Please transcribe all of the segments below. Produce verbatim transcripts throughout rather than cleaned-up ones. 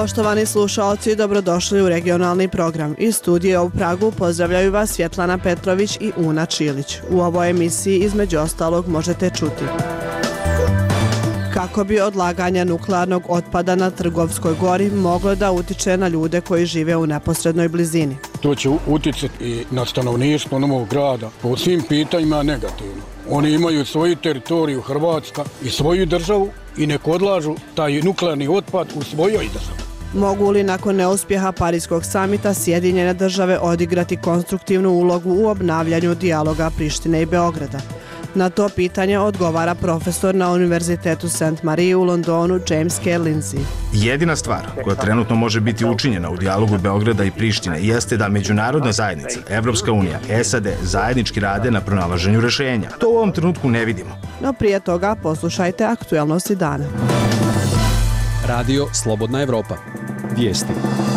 Poštovani slušaoci, dobrodošli u regionalni program. Iz studija u Pragu pozdravljaju vas Svjetlana Petrović i Una Čilić. U ovoj emisiji između ostalog možete čuti: kako bi odlaganje nuklearnog otpada na Trgovskoj gori moglo da utiče na ljude koji žive u neposrednoj blizini. To će uticati i na stanovništvo novog grada po svim pitanjima negativno. Oni imaju svoju teritoriju, Hrvatska, i svoju državu i nek odlažu taj nuklearni otpad u svojoj državi. Mogu li nakon neuspjeha Parijskog samita Sjedinjene države odigrati konstruktivnu ulogu u obnavljanju dijaloga Prištine i Beograda? Na to pitanje odgovara profesor na Univerzitetu Saint Marie u Londonu James K. Lindsay. Jedina stvar koja trenutno može biti učinjena u dijalogu Beograda i Prištine jeste da međunarodna zajednica, Evropska unija, S A D zajednički rade na pronalaženju rješenja. To u ovom trenutku ne vidimo. No prije toga poslušajte aktualnosti dana. Radio Slobodna Evropa. Vijesti.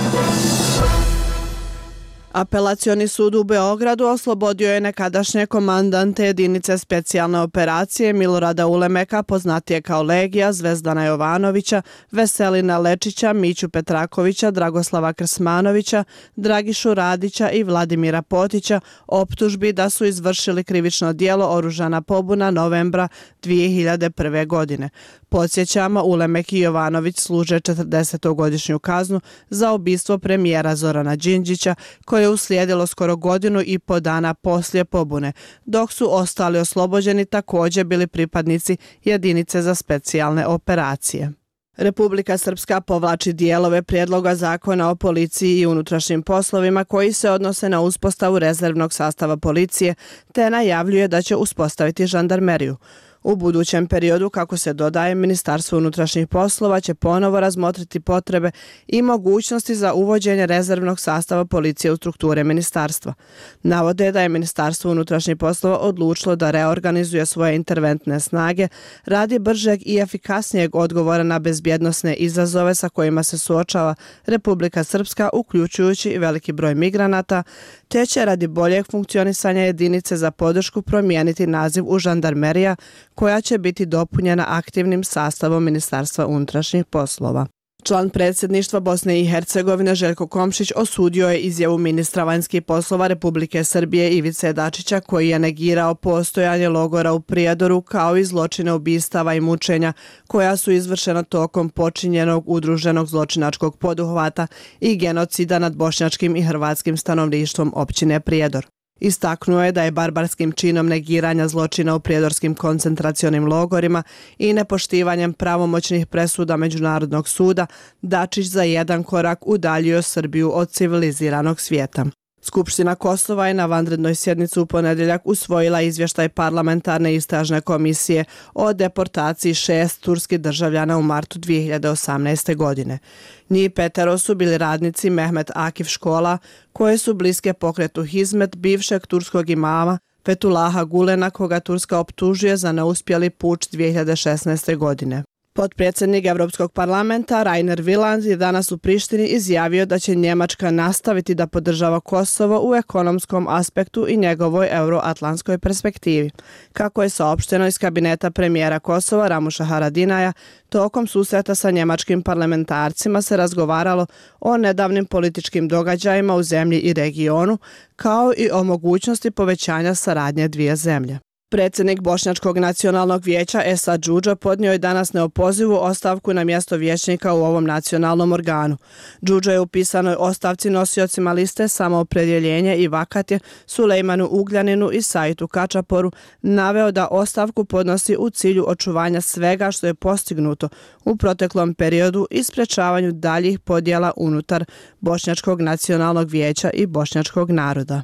Apelacioni sud u Beogradu oslobodio je nekadašnje komandante jedinice specijalne operacije Milorada Ulemeka, poznatije kao Legija, Zvezdana Jovanovića, Veselina Lečića, Miću Petrakovića, Dragoslava Krsmanovića, Dragišu Radića i Vladimira Potića optužbi da su izvršili krivično djelo oružana pobuna novembra dvije hiljade prve. godine. Podsjećamo, Ulemek i Jovanović služe četrdesetogodišnju kaznu za ubistvo premijera Zorana Đinđića, koje je uslijedilo skoro godinu i po dana poslije pobune, dok su ostali oslobođeni također bili pripadnici jedinice za specijalne operacije. Republika Srpska povlači dijelove prijedloga zakona o policiji i unutrašnjim poslovima koji se odnose na uspostavu rezervnog sastava policije, te najavljuje da će uspostaviti žandarmeriju. U budućem periodu, kako se dodaje, Ministarstvo unutrašnjih poslova će ponovo razmotriti potrebe i mogućnosti za uvođenje rezervnog sastava policije u strukture ministarstva. Navode da je Ministarstvo unutrašnjih poslova odlučilo da reorganizuje svoje interventne snage radi bržeg i efikasnijeg odgovora na bezbjednosne izazove sa kojima se suočava Republika Srpska, uključujući i veliki broj migranata, te će radi boljeg funkcionisanja jedinice za podršku promijeniti naziv u žandarmerija, koja će biti dopunjena aktivnim sastavom Ministarstva unutrašnjih poslova. Član predsjedništva Bosne i Hercegovine Željko Komšić osudio je izjavu ministra vanjskih poslova Republike Srbije Ivice Dačića, koji je negirao postojanje logora u Prijedoru kao i zločine ubistava i mučenja koja su izvršena tokom počinjenog udruženog zločinačkog poduhvata i genocida nad bošnjačkim i hrvatskim stanovništvom općine Prijedor. Istaknuo je da je barbarskim činom negiranja zločina u prijedorskim koncentracionim logorima i nepoštivanjem pravomoćnih presuda Međunarodnog suda Dačić za jedan korak udaljio Srbiju od civiliziranog svijeta. Skupština Kosova je na vanrednoj sjednici u ponedjeljak usvojila izvještaj parlamentarne istražne komisije o deportaciji šest turskih državljana u martu dvije hiljade osamnaeste. godine. Njih petero su bili radnici Mehmet Akif škola, koje su bliske pokretu Hizmet bivšeg turskog imama Fetulaha Gulena, koga Turska optužuje za neuspjeli puč dvije hiljade šesnaeste. godine. Potpredsjednik Europskog parlamenta Rainer Wieland je danas u Prištini izjavio da će Njemačka nastaviti da podržava Kosovo u ekonomskom aspektu i njegovoj euroatlantskoj perspektivi. Kako je saopšteno iz kabineta premijera Kosova Ramuša Haradinaja, tokom susreta sa njemačkim parlamentarcima se razgovaralo o nedavnim političkim događajima u zemlji i regionu, kao i o mogućnosti povećanja saradnje dvije zemlje. Predsjednik Bošnjačkog nacionalnog vijeća Esad Džudžo podnio je danas neopozivu ostavku na mjesto vijećnika u ovom nacionalnom organu. Džudžo je u pisanoj ostavci nosiocima liste Samoopredjeljenje i Vakatje Sulejmanu Ugljaninu i Saitu Kačaporu naveo da ostavku podnosi u cilju očuvanja svega što je postignuto u proteklom periodu i sprečavanju daljih podjela unutar Bošnjačkog nacionalnog vijeća i bošnjačkog naroda.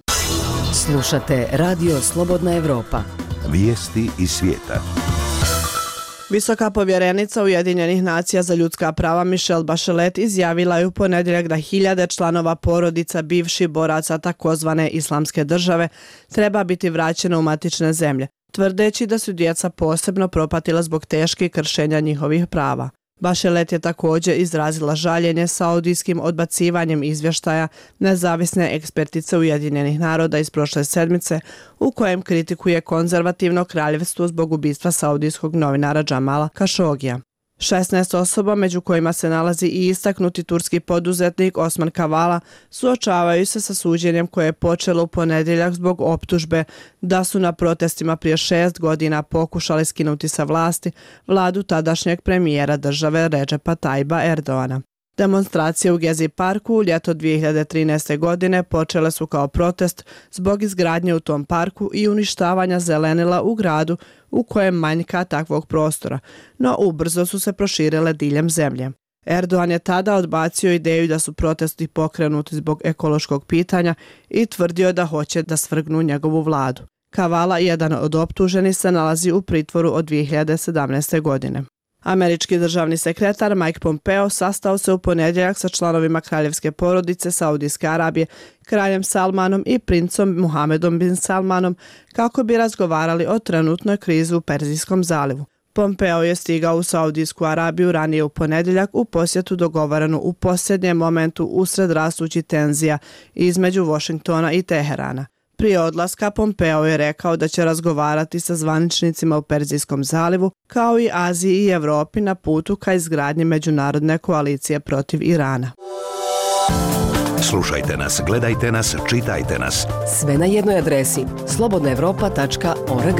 Slušate Radio Slobodna Evropa. Vijesti iz svijeta. Visoka povjerenica Ujedinjenih nacija za ljudska prava Michelle Bachelet izjavila je u ponedjeljak da hiljade članova porodica bivših boraca takozvane islamske države treba biti vraćeno u matične zemlje, tvrdeći da su djeca posebno propatila zbog teških kršenja njihovih prava. Bachelet je također izrazila žaljenje saudijskim odbacivanjem izvještaja nezavisne ekspertice Ujedinjenih naroda iz prošle sedmice u kojem kritikuje konzervativno kraljevstvo zbog ubistva saudijskog novinara Džamala Kašogija. šesnaest osoba, među kojima se nalazi i istaknuti turski poduzetnik Osman Kavala, suočavaju se sa suđenjem koje je počelo u ponedjeljak zbog optužbe da su na protestima prije šest godina pokušali skinuti sa vlasti vladu tadašnjeg premijera države Redžepa Tajba Erdoana. Demonstracije u Gezi parku u ljeto dvije hiljade trinaeste. godine počele su kao protest zbog izgradnje u tom parku i uništavanja zelenila u gradu u kojem manjka takvog prostora, no ubrzo su se proširile diljem zemlje. Erdogan je tada odbacio ideju da su protesti pokrenuti zbog ekološkog pitanja i tvrdio da hoće da svrgnu njegovu vladu. Kavala, jedan od optuženih, se nalazi u pritvoru od dvije hiljade sedamnaeste. godine. Američki državni sekretar Mike Pompeo sastao se u ponedjeljak sa članovima kraljevske porodice Saudijske Arabije, kraljem Salmanom i princom Muhamedom bin Salmanom kako bi razgovarali o trenutnoj krizi u Perzijskom zalivu. Pompeo je stigao u Saudijsku Arabiju ranije u ponedjeljak u posjetu dogovorenu u posljednjem momentu usred rastućih tenzija između Washingtona i Teherana. Prije odlaska Pompeo je rekao da će razgovarati sa zvaničnicima u Perzijskom zalivu, kao i Aziji i Evropi na putu ka izgradnji međunarodne koalicije protiv Irana. Slušajte nas, gledajte nas, čitajte nas. Sve na jednoj adresi slobodna evropa tačka org.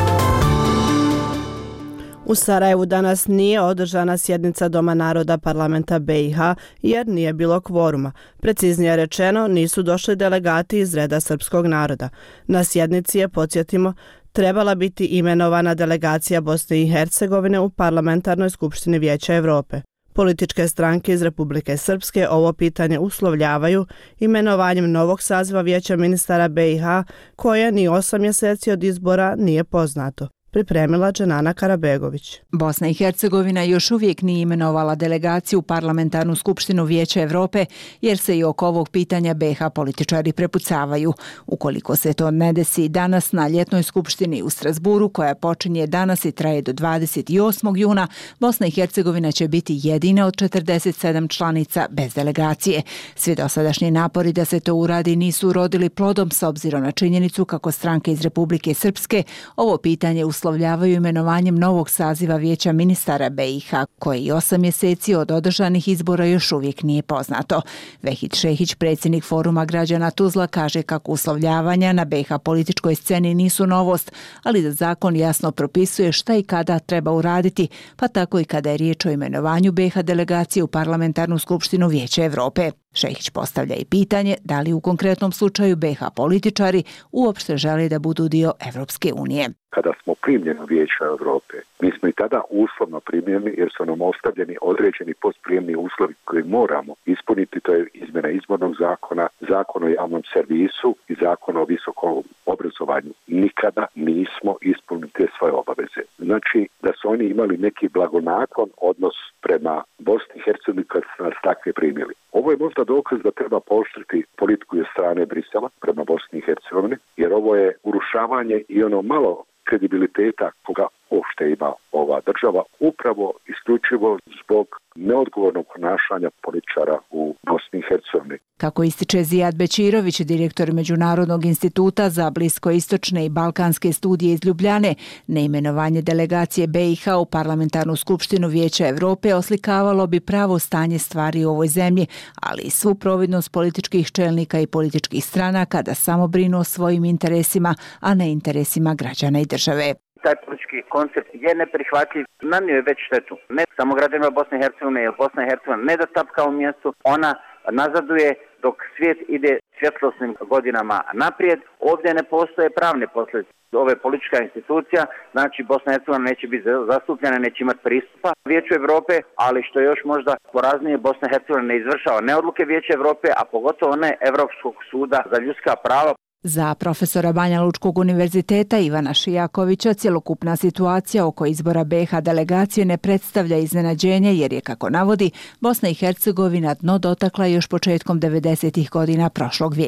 U Sarajevu danas nije održana sjednica Doma naroda parlamenta B i H jer nije bilo kvoruma. Preciznije rečeno, nisu došli delegati iz reda srpskog naroda. Na sjednici je, podsjetimo, trebala biti imenovana delegacija Bosne i Hercegovine u Parlamentarnoj skupštini Vijeća Evrope. Političke stranke iz Republike Srpske ovo pitanje uslovljavaju imenovanjem novog saziva Vijeća ministara B i H, koje ni osam mjeseci od izbora nije poznato. Pripremila Dženana Karabegović. Bosna i Hercegovina još uvijek nije imenovala delegaciju u Parlamentarnu skupštinu Vijeća Evrope, jer se i oko ovog pitanja B i H političari prepucavaju. Ukoliko se to ne desi danas na ljetnoj skupštini u Strasburu, koja počinje danas i traje do dvadeset osmog juna, Bosna i Hercegovina će biti jedina od četrdeset sedam članica bez delegacije. Svi dosadašnji napori da se to uradi nisu urodili plodom s obzirom na činjenicu kako stranke iz Republike Srpske ovo pitanje uslovljavaju imenovanjem novog saziva Vijeća ministara B i H, koje i osam mjeseci od održanih izbora još uvijek nije poznato. Vehid Šehić, predsjednik Foruma građana Tuzla, kaže kako uslovljavanja na B i H političkoj sceni nisu novost, ali da zakon jasno propisuje šta i kada treba uraditi, pa tako i kada je riječ o imenovanju B i H delegacije u Parlamentarnu skupštinu Vijeća Evrope. Šehić postavlja i pitanje da li u konkretnom slučaju B i H političari uopšte žele da budu dio Evropske unije. Kada smo primljeni u Vijeće Evrope, mi smo i tada uslovno primljeni jer su nam ostavljeni određeni postprijemni uslovi koji moramo ispuniti, to je izmjena izbornog zakona, zakon o javnom servisu i zakon o visokom obrazovanju. Nikada nismo ispunili te svoje obaveze. Znači da su oni imali neki blagonaklon odnos prema Bosni i Hercegovini kad su nas takve primili. Ovo je možda dokaz da treba pooštriti politiku od strane Brisela prema Bosni i Hercegovini, jer ovo je urušavanje i ono malo kredibiliteta koga uopšte ima ova država, upravo isključivo zbog neodgovornog ponašanja političara u Bosni i Hercegovini. Kako ističe Zijad Bećirović, direktor Međunarodnog instituta za bliskoistočne i balkanske studije iz Ljubljane, neimenovanje delegacije B i H u Parlamentarnu skupštinu Vijeća Evrope oslikavalo bi pravo stanje stvari u ovoj zemlji, ali i svu providnost političkih čelnika i političkih stranaka da samo brinu o svojim interesima, a ne interesima građana i države. Taj politički koncept je neprihvatljiv, nanio je već štetu. Ne samo građanima Bosne i Hercegovine, jer Bosna i Hercegovina ne da tapka u mjestu, ona nazaduje dok svijet ide svjetlosnim godinama naprijed. Ovdje ne postoje pravne posljedice. Ovo je politička institucija, znači Bosna i Hercegovina neće biti zastupljena, neće imati pristupa Vijeću Evrope, ali što je još možda poraznije, Bosna i Hercegovina ne izvršava ne odluke Vijeća Evrope, a pogotovo ne Evropskog suda za ljudska prava. Za profesora Banja Lučkog univerziteta Ivana Šijakovića cjelokupna situacija oko izbora B i H delegacije ne predstavlja iznenađenje jer je, kako navodi, Bosna i Hercegovina dno dotakla još početkom devedesetih godina prošlog vijeka.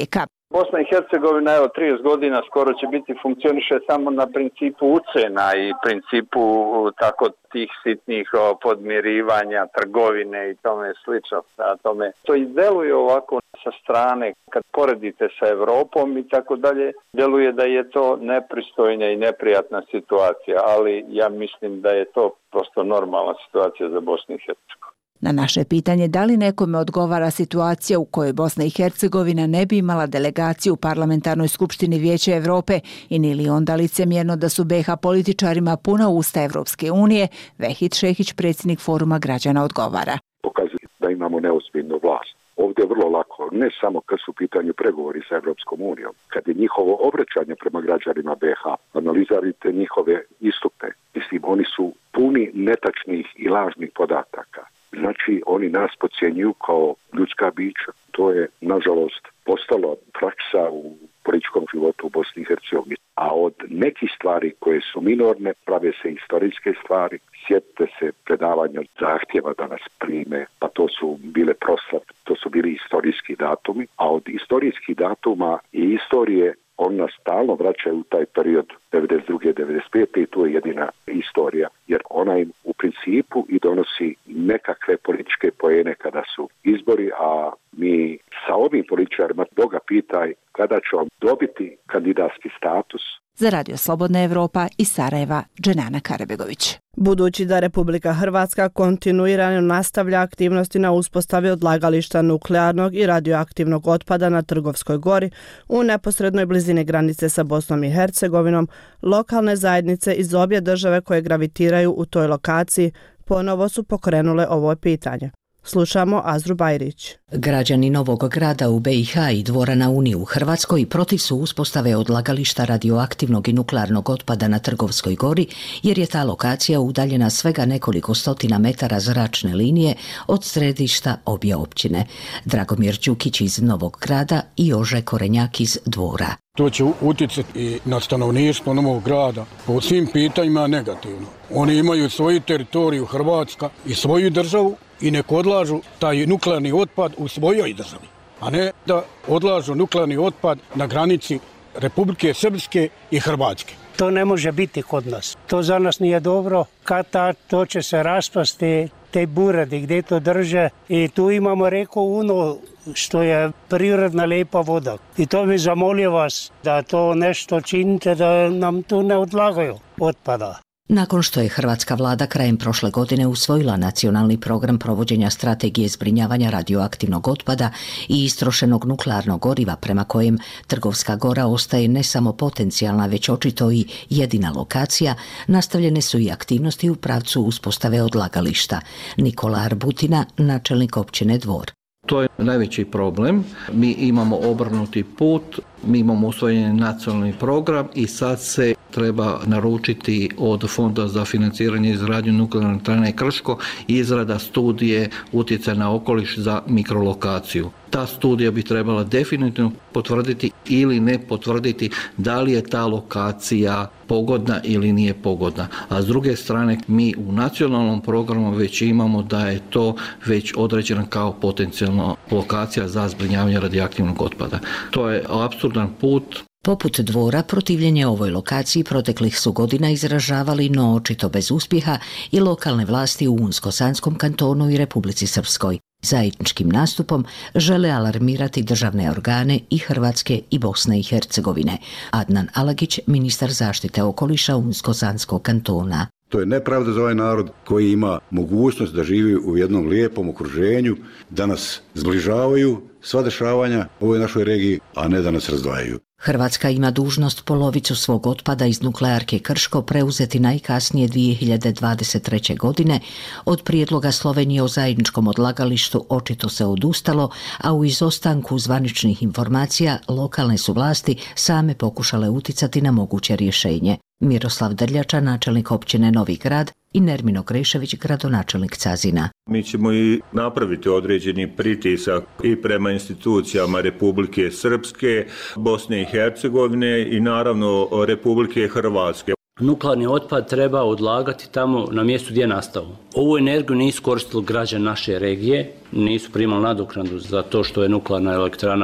Bosna i Hercegovina, evo, trideset godina skoro će biti, funkcioniše samo na principu ucena i principu tako tih sitnih o, podmirivanja, trgovine i tome slično. A tome to izdeluje ovako sa strane, kad poredite sa Evropom i tako dalje, deluje da je to nepristojna i neprijatna situacija, ali ja mislim da je to prosto normalna situacija za Bosnu i Hercegovinu. Na naše pitanje da li nekome odgovara situacija u kojoj Bosna i Hercegovina ne bi imala delegaciju u Parlamentarnoj skupštini Vijeća Evrope i nije li onda licemjerno da su B iH političarima puna usta Evropske unije, Vehid Šehić, predsjednik Foruma građana, odgovara. Pokazuje da imamo neozbiljnu vlast. Ovdje je vrlo lako, ne samo kad su u pitanju pregovori sa Evropskom unijom, kad je njihovo obraćanje prema građanima B iH, analizirajte njihove istupe. Mislim, oni su puni netačnih i lažnih podataka. Znači, oni nas podcjenjuju kao ljudska bića. To je, nažalost, postalo praksa u političkom životu u Bosni i Hercegovini. A od nekih stvari koje su minorne, prave se istorijske stvari. Sjetite se predavanja zahtjeva da nas prime, pa to su bile proslave, to su bili istorijski datumi. A od istorijskih datuma i istorije on nas stalno vraćaju u taj period devedeset druge devedeset pete i to je jedina istorija, jer ona im u principu i donosi nekakve političke poene kada su izbori, a mi sa ovim političarima Boga pitaj kada će on dobiti kandidatski status. Za Radio Slobodna Evropa iz Sarajeva, Dženana Karabegović. Budući da Republika Hrvatska kontinuirano nastavlja aktivnosti na uspostavi odlagališta nuklearnog i radioaktivnog otpada na Trgovskoj gori u neposrednoj blizini granice sa Bosnom i Hercegovinom, lokalne zajednice iz obje države koje gravitiraju u toj lokaciji ponovo su pokrenule ovo pitanje. Slušamo Azru Bajrić. Građani Novog Grada u B iH i Dvora na Uni u Hrvatskoj protiv su uspostave odlagališta radioaktivnog i nuklearnog otpada na Trgovskoj gori, jer je ta lokacija udaljena svega nekoliko stotina metara zračne linije od središta obje općine. Dragomir Đukić iz Novog Grada i Jože Korenjak iz Dvora. To će utjecati i na stanovništvo Novog Grada po svim pitanjima negativno. Oni imaju svoju teritoriju Hrvatska i svoju državu i nek odlažu taj nuklearni otpad u svojoj državi, a ne da odlažu nuklearni otpad na granici Republike Srpske i Hrvatske. To ne može biti kod nas. To za nas nije dobro. Kad to će se raspasti, te buradi gdje to drže. I tu imamo reko Uno, što je prirodna lijepa voda. I to bi zamolio vas da to nešto činite, da nam tu ne odlagaju otpada. Nakon što je hrvatska vlada krajem prošle godine usvojila nacionalni program provođenja strategije zbrinjavanja radioaktivnog otpada i istrošenog nuklearnog goriva prema kojem Trgovska gora ostaje ne samo potencijalna, već očito i jedina lokacija, nastavljene su i aktivnosti u pravcu uspostave odlagališta. Nikola Arbutina, načelnik općine Dvor. To je najveći problem. Mi imamo obrnuti put, mi imamo usvojen nacionalni program i sad se treba naručiti od Fonda za financiranje i izgradnju nuklearne elektrane Krško izrada studije utjecaja na okoliš za mikrolokaciju. Ta studija bi trebala definitivno potvrditi ili ne potvrditi da li je ta lokacija pogodna ili nije pogodna. A s druge strane, mi u nacionalnom programu već imamo da je to već određena kao potencijalna lokacija za zbrinjavanje radioaktivnog otpada. To je apsurdan put. Poput Dvora, protivljenje ovoj lokaciji proteklih su godina izražavali, no očito bez uspjeha, i lokalne vlasti u Unsko-Sanskom kantonu i Republici Srpskoj. Zajedničkim nastupom žele alarmirati državne organe i Hrvatske i Bosne i Hercegovine. Adnan Alagić, ministar zaštite okoliša Unsko-Sanskog kantona. To je nepravda za ovaj narod koji ima mogućnost da živi u jednom lijepom okruženju, da nas zbližavaju sva dešavanja u ovoj našoj regiji, a ne da nas razdvajaju. Hrvatska ima dužnost polovicu svog otpada iz nuklearke Krško preuzeti najkasnije dvije hiljade dvadeset treće. godine. Od prijedloga Slovenije o zajedničkom odlagalištu očito se odustalo, a u izostanku zvaničnih informacija lokalne su vlasti same pokušale uticati na moguće rješenje. Miroslav Drljača, načelnik općine Novi Grad, i Nermino Krešević, gradonačelnik Cazina. Mi ćemo i napraviti određeni pritisak i prema institucijama Republike Srpske, Bosne i Hercegovine i naravno Republike Hrvatske. Nuklearni otpad treba odlagati tamo na mjestu gdje je nastao. Ovu energiju nisu koristili građani naše regije, nisu primali nadoknadu za to što je nuklearna elektrana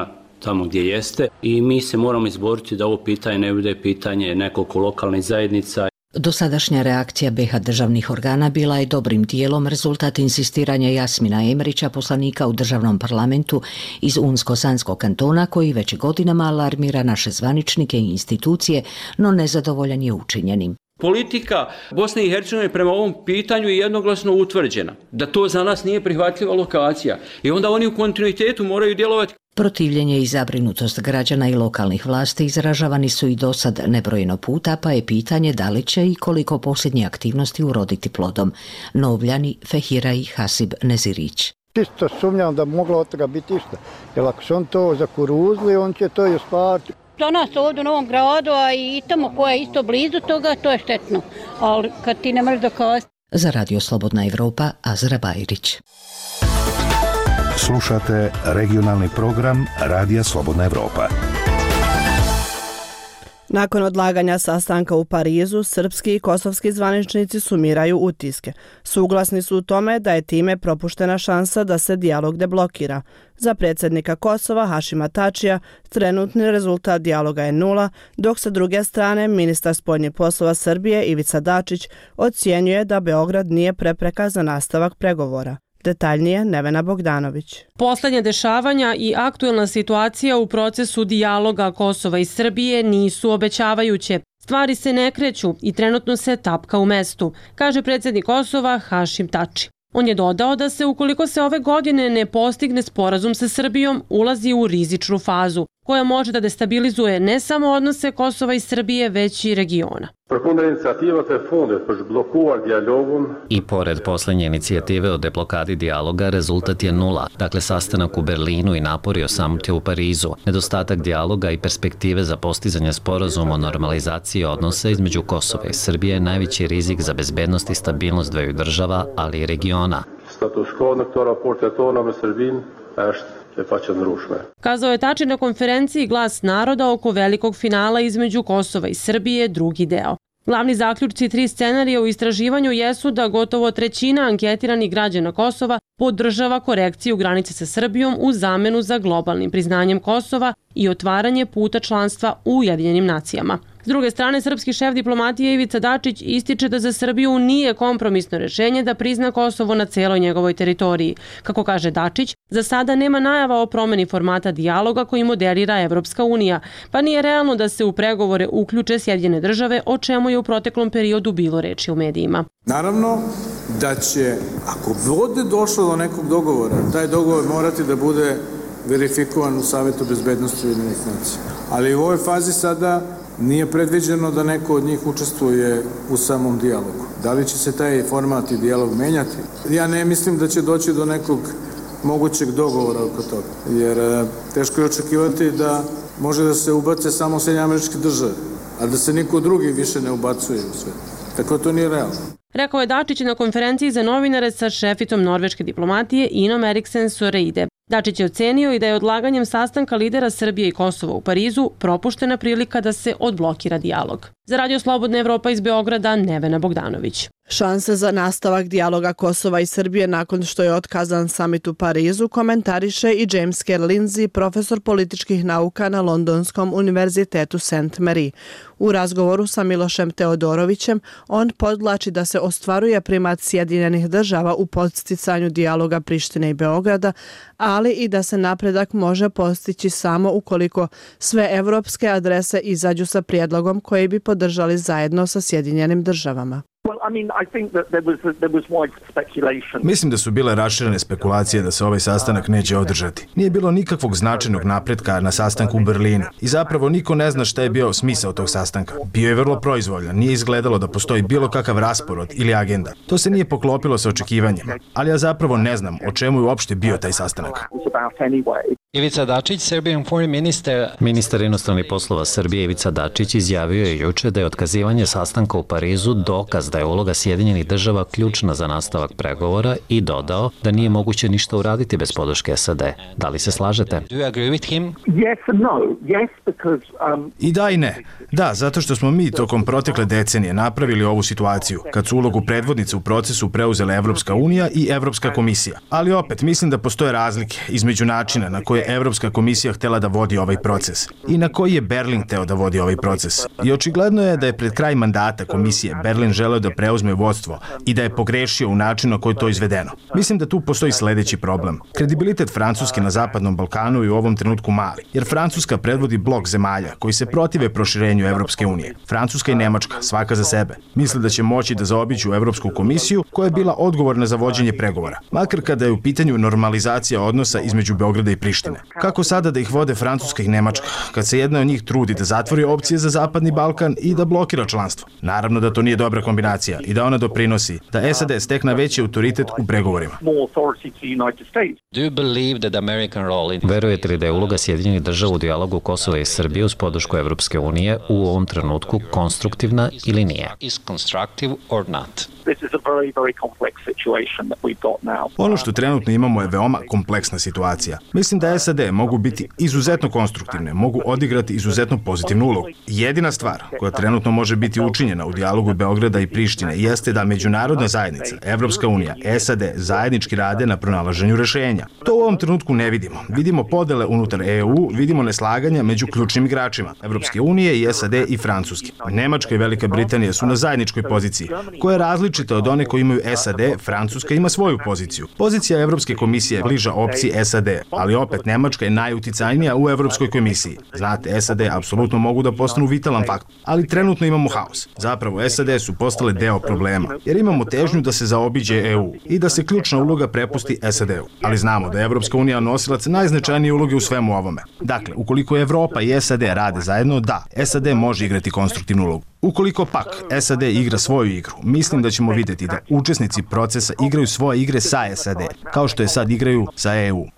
tamo gdje jeste i mi se moramo izboriti da ovo pitanje ne bude pitanje nekoliko lokalnih zajednica. Dosadašnja reakcija be ha državnih organa bila je dobrim dijelom rezultat insistiranja Jasmina Emrića, poslanika u državnom parlamentu iz Unsko-Sanskog kantona, koji već godinama alarmira naše zvaničnike i institucije, no nezadovoljan je učinjenim. Politika Bosne i Hercegovine prema ovom pitanju je jednoglasno utvrđena, da to za nas nije prihvatljiva lokacija i onda oni u kontinuitetu moraju djelovati. Protivljenje i zabrinutost građana i lokalnih vlasti izražavani su i dosad nebrojeno puta, pa je pitanje da li će i koliko posljednje aktivnosti uroditi plodom. Novljani Fehira i Hasib Nezirić. Čisto sumnjam da bi moglo od toga biti išta, jer ako su on to zakuruzli, on će to i ostvariti. Za nas ovdje u Novom Gradu, a i tamo koja je isto blizu toga, to je štetno. Ali kad ti ne možeš dokazati. Za Radio Slobodna Evropa, Azra Bajrić. Slušate regionalni program Radija Slobodna Evropa. Nakon odlaganja sastanka u Parizu, srpski i kosovski zvaničnici sumiraju utiske. Suglasni su u tome da je time propuštena šansa da se dijalog deblokira. Za predsjednika Kosova, Hašima Tačija, trenutni rezultat dijaloga je nula, dok sa druge strane ministar spoljnih poslova Srbije Ivica Dačić ocjenjuje da Beograd nije prepreka za nastavak pregovora. Detaljnije Nevena Bogdanović. Poslednja dešavanja i aktuelna situacija u procesu dijaloga Kosova i Srbije nisu obećavajuće. Stvari se ne kreću i trenutno se tapka u mestu, kaže predsjednik Kosova Hašim Tači. On je dodao da se ukoliko se ove godine ne postigne sporazum sa Srbijom, ulazi u rizičnu fazu, koja može da destabilizuje ne samo odnose Kosova i Srbije, već i regiona. I pored posljednje inicijative o deblokadi dijaloga, rezultat je nula. Dakle, sastanak u Berlinu i napori o samuti u Parizu. Nedostatak dijaloga i perspektive za postizanje sporazuma o normalizaciji odnosa između Kosova i Srbije je najveći rizik za bezbednost i stabilnost dveju država, ali i regiona. Kazao je Tači na konferenciji Glas naroda oko velikog finala između Kosova i Srbije, drugi deo. Glavni zaključci tri scenarija u istraživanju jesu da gotovo trećina anketiranih građana Kosova podržava korekciju granice sa Srbijom u zamenu za globalnim priznanjem Kosova i otvaranje puta članstva u Ujedinjenim nacijama. S druge strane, srpski šef diplomatije Ivica Dačić ističe da za Srbiju nije kompromisno rješenje da prizna Kosovo na celoj njegovoj teritoriji. Kako kaže Dačić, za sada nema najava o promeni formata dijaloga koji modelira Evropska unija, pa nije realno da se u pregovore uključe Sjedinjene države, o čemu je u proteklom periodu bilo reči u medijima. Naravno da će, ako bude došlo do nekog dogovora, taj dogovor morati da bude verifikovan u Savetu bezbednosti Ujedinjenih nacija. Ali u ovoj fazi sada nije predviđeno da neko od njih učestvuje u samom dijalogu. Da li će se taj format i dijalog menjati? Ja ne mislim da će doći do nekog mogućeg dogovora oko toga, jer teško je očekivati da može da se ubace samo Sjedinjene Američke Države, a da se niko drugi više ne ubacuje u sve. Tako to nije realno. Rekao je Dačić na konferenciji za novinare sa šeficom norveške diplomatije Inom Eriksen Soreide. Dačić je ocenio i da je odlaganjem sastanka lidera Srbije i Kosova u Parizu propuštena prilika da se odblokira dijalog. Za Radio Slobodna Evropa iz Beograda, Nevena Bogdanović. Šanse za nastavak dijaloga Kosova i Srbije nakon što je otkazan samit u Parizu komentariše i James Kerr Lindsay, profesor političkih nauka na Londonskom univerzitetu Saint Mary. U razgovoru sa Milošem Teodorovićem on podvlači da se ostvaruje primat Sjedinjenih država u podsticanju dijaloga Prištine i Beograda, ali i da se napredak može postići samo ukoliko sve evropske adrese izađu sa prijedlogom koji bi podržali zajedno sa Sjedinjenim državama. Mislim da su bile raširene spekulacije da se ovaj sastanak neće održati. Nije bilo nikakvog značajnog napretka na sastanku u Berlinu i zapravo niko ne zna šta je bio smisao tog sastanka. Bio je vrlo proizvoljan, nije izgledalo da postoji bilo kakav raspored ili agenda. To se nije poklopilo sa očekivanjima, ali ja zapravo ne znam o čemu je uopšte bio taj sastanak. Ivica Dačić, Serbian foreign minister. Ministar inostranih poslova Srbije Ivica Dačić izjavio je juče da je otkazivanje sastanka u Parizu dokaz da je uloga Sjedinjenih država ključna za nastavak pregovora i dodao da nije moguće ništa uraditi bez podrške S A D. Da li se slažete? Do you agree with him? Yes and no. Yes, because um... I da i ne. Da, zato što smo mi tokom protekle decenije napravili ovu situaciju, kad su ulogu predvodnice u procesu preuzele Evropska unija i Evropska komisija. Ali opet, mislim da postoje razlike između načina na koje je Evropska komisija htela da vodi ovaj proces i na koji je Berlin hteo da vodi ovaj proces. I očigledno je da je pred kraj mandata komisije Berlin želeo da preuzme vodstvo i da je pogrešio u načinu na koji je to izvedeno. Mislim da tu postoji sledeći problem. Kredibilitet Francuske na Zapadnom Balkanu je u ovom trenutku mali, jer Francuska predvodi blok zemalja koji se protive proširenju Evropske unije. Francuska i Nemačka, svaka za sebe, misle da će moći da zaobiđu Evropsku komisiju koja je bila odgovorna za vođenje pregovora, makar kada je u pitanju normalizacija odnosa između Beograda i Prištine. Kako sada da ih vode Francuska i Nemačka, kad se jedna od njih trudi da zatvori opcije za Zapadni Balkan i da blokira članstvo? Naravno da to nije dobra kombinacija i da ona doprinosi da S A D stekne veći autoritet u pregovorima. Verujete li da je uloga Sjedinjenih država u dijalogu Kosova i Srbije uz podršku Evropske unije u ovom trenutku konstruktivna ili nije? Ono što trenutno imamo je veoma kompleksna situacija. Mislim da S A D mogu biti izuzetno konstruktivne, mogu odigrati izuzetno pozitivnu ulogu. Jedina stvar koja trenutno može biti učinjena u dijalogu Beograda i Prištine jeste da međunarodna zajednica, Evropska unija, S A D zajednički rade na pronalaženju rešenja. To u ovom trenutku ne vidimo. Vidimo podele unutar E U, vidimo neslaganja među ključnim igračima Evropske unije i S A D i Francuske. Nemačka i Velika Britanija su na zajedničkoj poziciji, koja je različita od one koje imaju S A D. Francuska ima svoju poziciju. Pozicija Evropske komisije je bliža opciji S A D, ali opet Nemačka je najuticajnija u Evropskoj komisiji. Znate, S A D apsolutno mogu da postanu vitalan faktor, ali trenutno imamo haos. Zapravo, S A D su postale deo problema, jer imamo težnju da se zaobiđe E U i da se ključna uloga prepusti S A D-u. Ali znamo da je Evropska unija nosilac najznačajnije uloge u svemu ovome. Dakle, ukoliko Evropa i S A D rade zajedno, da, S A D može igrati konstruktivnu ulogu. Ukoliko pak S A D igra svoju igru, mislim da ćemo videti da učesnici procesa igraju svoje igre sa S A D, kao što je sad igraju sa E U.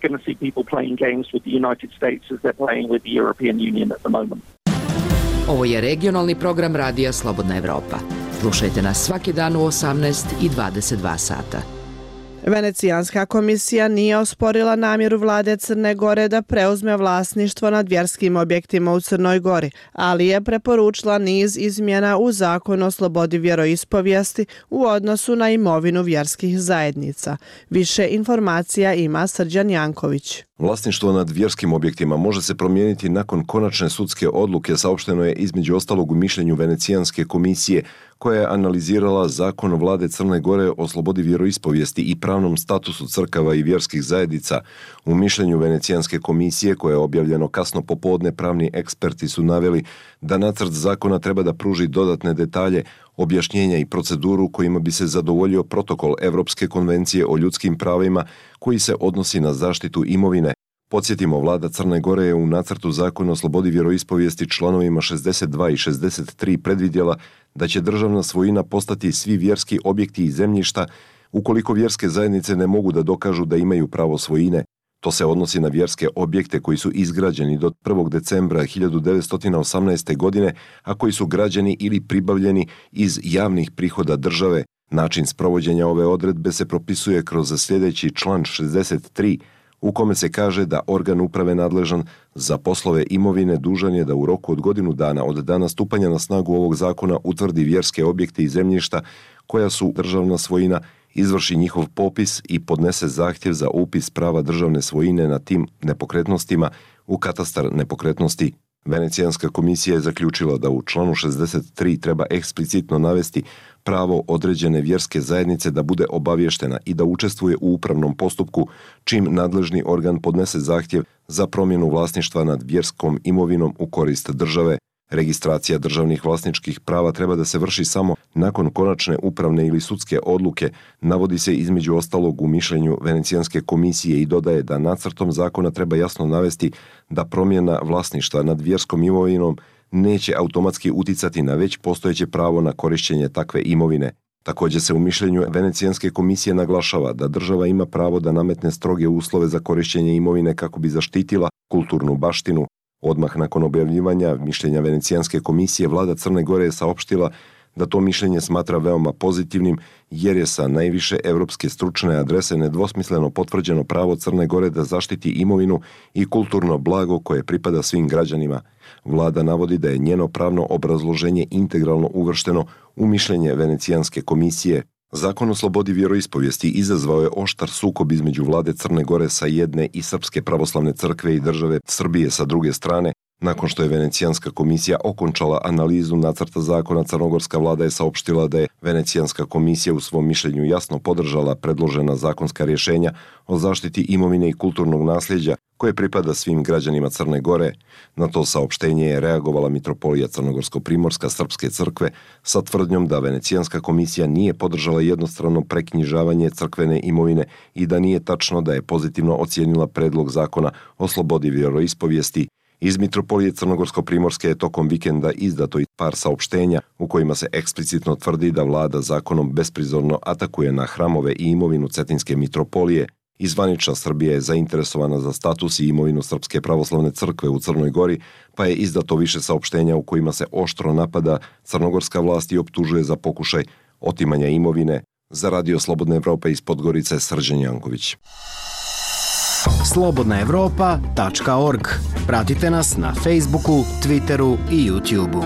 Ovo je regionalni program Radija Slobodna Evropa. Slušajte nas svaki dan u osamnaest i dvadeset dva sata. Venecijanska komisija nije osporila namjeru vlade Crne Gore da preuzme vlasništvo nad vjerskim objektima u Crnoj Gori, ali je preporučila niz izmjena u zakonu o slobodi vjeroispovijesti u odnosu na imovinu vjerskih zajednica. Više informacija ima Srđan Janković. Vlasništvo nad vjerskim objektima može se promijeniti nakon konačne sudske odluke, saopšteno je između ostalog u mišljenju Venecijanske komisije koja je analizirala zakon vlade Crne Gore o slobodi vjeroispovijesti i pravnom statusu crkava i vjerskih zajednica. U mišljenju Venecijanske komisije, koje je objavljeno kasno popodne, pravni eksperti su naveli da nacrt zakona treba da pruži dodatne detalje, objašnjenja i proceduru kojima bi se zadovoljio protokol Evropske konvencije o ljudskim pravima koji se odnosi na zaštitu imovine. Podsjetimo, vlada Crne Gore je u nacrtu zakona o slobodi vjeroispovijesti članovima šezdeset dva i šezdeset tri predvidjela da će državna svojina postati svi vjerski objekti i zemljišta ukoliko vjerske zajednice ne mogu da dokažu da imaju pravo svojine. To se odnosi na vjerske objekte koji su izgrađeni do prvog decembra hiljadu devetsto osamnaeste. godine, a koji su građeni ili pribavljeni iz javnih prihoda države. Način sprovođenja ove odredbe se propisuje kroz sljedeći član šezdeset tri, u kome se kaže da organ uprave nadležan za poslove imovine dužan je da u roku od godinu dana od dana stupanja na snagu ovog zakona utvrdi vjerske objekte i zemljišta koja su državna svojina, izvrši njihov popis i podnese zahtjev za upis prava državne svojine na tim nepokretnostima u katastar nepokretnosti. Venecijanska komisija je zaključila da u članu šezdeset tri treba eksplicitno navesti pravo određene vjerske zajednice da bude obavještena i da učestvuje u upravnom postupku čim nadležni organ podnese zahtjev za promjenu vlasništva nad vjerskom imovinom u korist države. Registracija državnih vlasničkih prava treba da se vrši samo nakon konačne upravne ili sudske odluke, navodi se između ostalog u mišljenju Venecijanske komisije i dodaje da nacrtom zakona treba jasno navesti da promjena vlasništva nad vjerskom imovinom neće automatski uticati na već postojeće pravo na korišćenje takve imovine. Također se u mišljenju Venecijanske komisije naglašava da država ima pravo da nametne stroge uslove za korišćenje imovine kako bi zaštitila kulturnu baštinu. Odmah nakon objavljivanja mišljenja Venecijanske komisije, vlada Crne Gore je saopštila da to mišljenje smatra veoma pozitivnim jer je sa najviše evropske stručne adrese nedvosmisleno potvrđeno pravo Crne Gore da zaštiti imovinu i kulturno blago koje pripada svim građanima. Vlada navodi da je njeno pravno obrazloženje integralno uvršteno u mišljenje Venecijanske komisije. Zakon o slobodi vjeroispovijesti izazvao je oštar sukob između vlade Crne Gore sa jedne i Srpske pravoslavne crkve i države Srbije sa druge strane. Nakon što je Venecijanska komisija okončala analizu nacrta zakona, crnogorska vlada je saopštila da je Venecijanska komisija u svom mišljenju jasno podržala predložena zakonska rješenja o zaštiti imovine i kulturnog nasljeđa koje pripada svim građanima Crne Gore. Na to saopštenje je reagovala Mitropolija Crnogorsko-Primorska Srpske crkve sa tvrdnjom da Venecijanska komisija nije podržala jednostrano preknjižavanje crkvene imovine i da nije tačno da je pozitivno ocijenila predlog zakona o slobodi vjeroispovijesti. Iz Mitropolije Crnogorsko-Primorske je tokom vikenda izdato i par saopštenja u kojima se eksplicitno tvrdi da vlada zakonom besprizorno atakuje na hramove i imovinu Cetinske mitropolije. I zvanična Srbija je zainteresovana za status i imovinu Srpske pravoslavne crkve u Crnoj Gori, pa je izdato više saopštenja u kojima se oštro napada crnogorska vlast i optužuje za pokušaj otimanja imovine. Za Radio Slobodna Evropa iz Podgorice, Srđan Janković. slobodna evropa tačka org. Pratite nas na Facebooku, Twitteru i YouTubeu.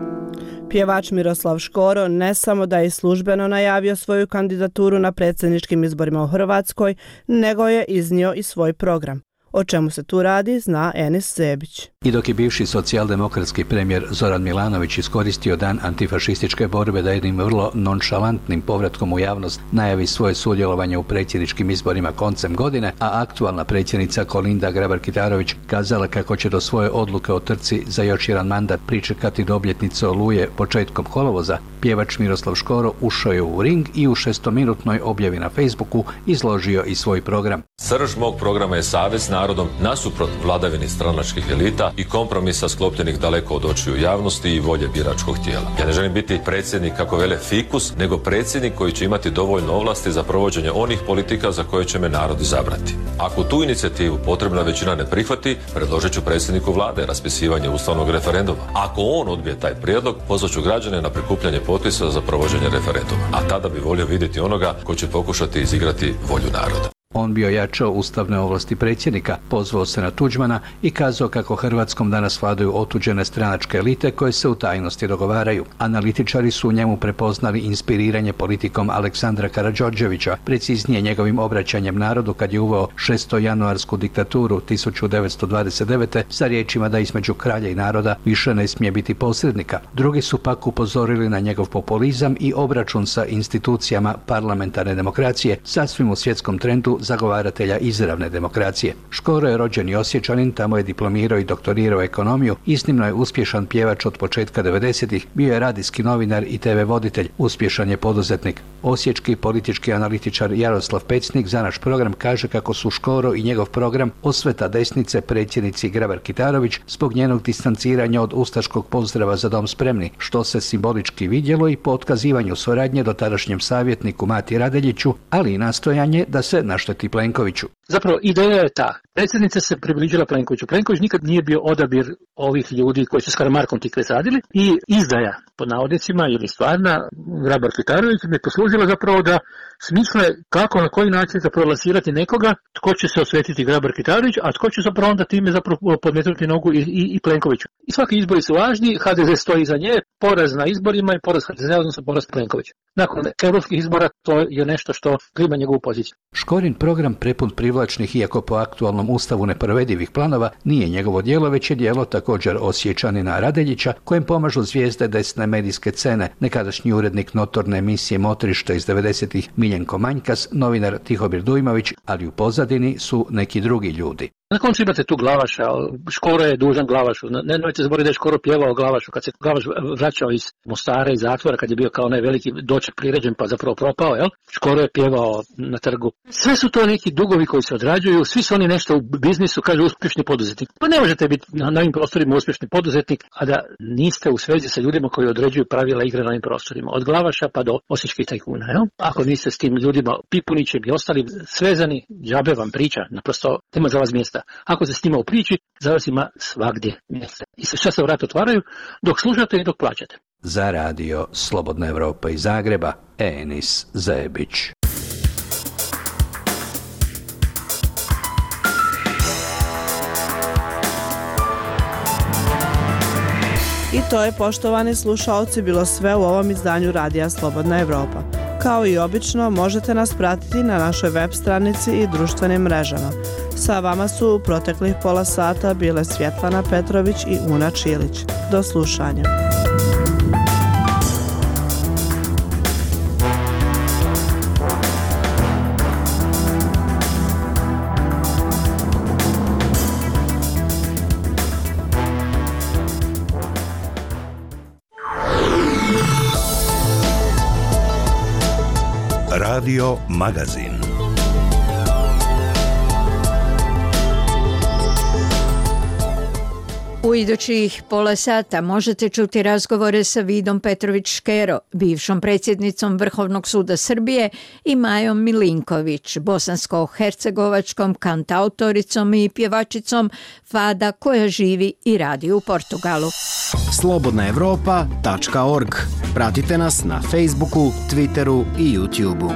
Pjevač Miroslav Škoro ne samo da je službeno najavio svoju kandidaturu na predsjedničkim izborima u Hrvatskoj, nego je iznio i svoj program. O čemu se tu radi, zna Enis Zebić. I dok je bivši socijaldemokratski premijer Zoran Milanović iskoristio dan antifašističke borbe da jednim vrlo nonšalantnim povratkom u javnost najavi svoje sudjelovanje u predsjedničkim izborima koncem godine, a aktualna predsjednica Kolinda Grabar-Kitarović kazala kako će do svoje odluke o trci za još jedan mandat pričekati do obljetnice Oluje početkom kolovoza, pjevač Miroslav Škoro ušao je u ring i u šestominutnoj objavi na Facebooku izložio i svoj program. Srž mog programa je savez narodom nasuprot vladavini stranačkih elita i kompromisa sklopljenih daleko od očiju javnosti i volje biračkog tijela. Ja ne želim biti predsjednik kako vele fikus, nego predsjednik koji će imati dovoljno ovlasti za provođenje onih politika za koje će me narod izabrati. Ako tu inicijativu potrebna većina ne prihvati, predložit ću predsjedniku vlade raspisivanje ustavnog referenduma. Ako on odbije taj prijedlog, pozvat ću građane na prikupljanje potpisa za provođenje referenduma. A tada bi volio vidjeti onoga ko će pokušati izigrati volju naroda. On bio jačao ustavne ovlasti predsjednika, pozvao se na Tuđmana i kazao kako Hrvatskom danas vladaju otuđene stranačke elite koje se u tajnosti dogovaraju. Analitičari su u njemu prepoznali inspiriranje politikom Aleksandra Karađorđevića, preciznije njegovim obraćanjem narodu kad je uveo šestojanuarsku diktaturu tisuću devetsto dvadeset devete sa riječima da između kralja i naroda više ne smije biti posrednika. Drugi su pak upozorili na njegov populizam i obračun sa institucijama parlamentarne demokracije, sasvim u svjetskom trendu zagovaratelja izravne demokracije. Škoro je rođeni Osječanin, tamo je diplomirao i doktorirao ekonomiju, iznimno je uspješan pjevač od početka devedesetih, bio je radijski novinar i te ve voditelj, uspješan je poduzetnik. Osječki politički analitičar Jaroslav Pecnik za naš program kaže kako su Škoro i njegov program osveta desnice predsjednici Grabar-Kitarović zbog njenog distanciranja od ustaškog pozdrava za dom spremni, što se simbolički vidjelo i po otkazivanju suradnje dotadašnjem savjetniku Mati Radeljiću, ali i nastojanje da se našteti Plenkoviću. Zapravo ideja je ta. Predsjednica se približila Plenkoviću. Plenković nikad nije bio odabir ovih ljudi koji su s Karamarkom tikve sadili i izdaja, pod navodnicima ili stvarna, Grabar-Kitarović mi je poslužila zapravo da smisle kako, na koji način zapravo lasirati nekoga, tko će se osvetiti Grabar-Kitarović, a tko će zapravo onda time zapravo podmetnuti nogu i, i, i Plenkoviću. I svaki izbori su važni, ha de ze stoji iza nje, poraz na izborima i poraz ha de ze, odnosno poraz Plenkovića. Nakon europskih izbora to je nešto što klima njegovu poziciju. Škorin program prepun privlačnih, iako po aktualnom ustavu neprovedivih planova, nije njegovo djelo, već je djelo također Osječanina Radeljića, kojem pomažu zvijezde desne medijske scene, nekadašnji urednik notorne emisije Motrište iz devedesetih Miljenko Manjkas, novinar Tihomir Dujmović, ali u pozadini su neki drugi ljudi. Na koncu imate tu Glavaša, Škoro je dužan Glavašu. Ne nemojte zaboraviti da je Škoro pjevao Glavašu kad se Glavaš vraćao iz Mostara, iz zatvora, kad je bio kao onaj veliki doček priređen pa zapravo propao, jel? Škoro je pjevao na trgu. Sve su to neki dugovi koji se odrađuju, svi su oni nešto u biznisu, kaže uspješni poduzetnik. Pa ne možete biti na novim prostorima uspješni poduzetnik, a da niste u svezi sa ljudima koji određuju pravila igre na ovim prostorima. Od Glavaša pa do osječkih tajkuna, jel? Ako niste s tim ljudima, Pipunićem i ostali svezani, džabe vam priča, naprosto nema za vas mjesta. Ako se s njima u priči, za vas ima svagdje mjesta. I se čas se vrata otvaraju dok slušate i dok plaćate. Za radio Slobodna Evropa iz Zagreba, Enis Zebić. I to je, poštovani slušaoci, bilo sve u ovom izdanju Radija Slobodna Evropa. Kao i obično, možete nas pratiti na našoj web stranici i društvenim mrežama. Sa vama su u proteklih pola sata bile Svjetlana Petrović i Una Čilić. Do slušanja. Radio Magazin. U idućih pola sata možete čuti razgovore sa Vidom Petrović-Škero, bivšom predsjednicom Vrhovnog suda Srbije, i Majom Milinković, bosansko-hercegovačkom kantautoricom i pjevačicom fada koja živi i radi u Portugalu. slobodna evropa tačka org. Pratite nas na Facebooku, Twitteru i YouTubeu.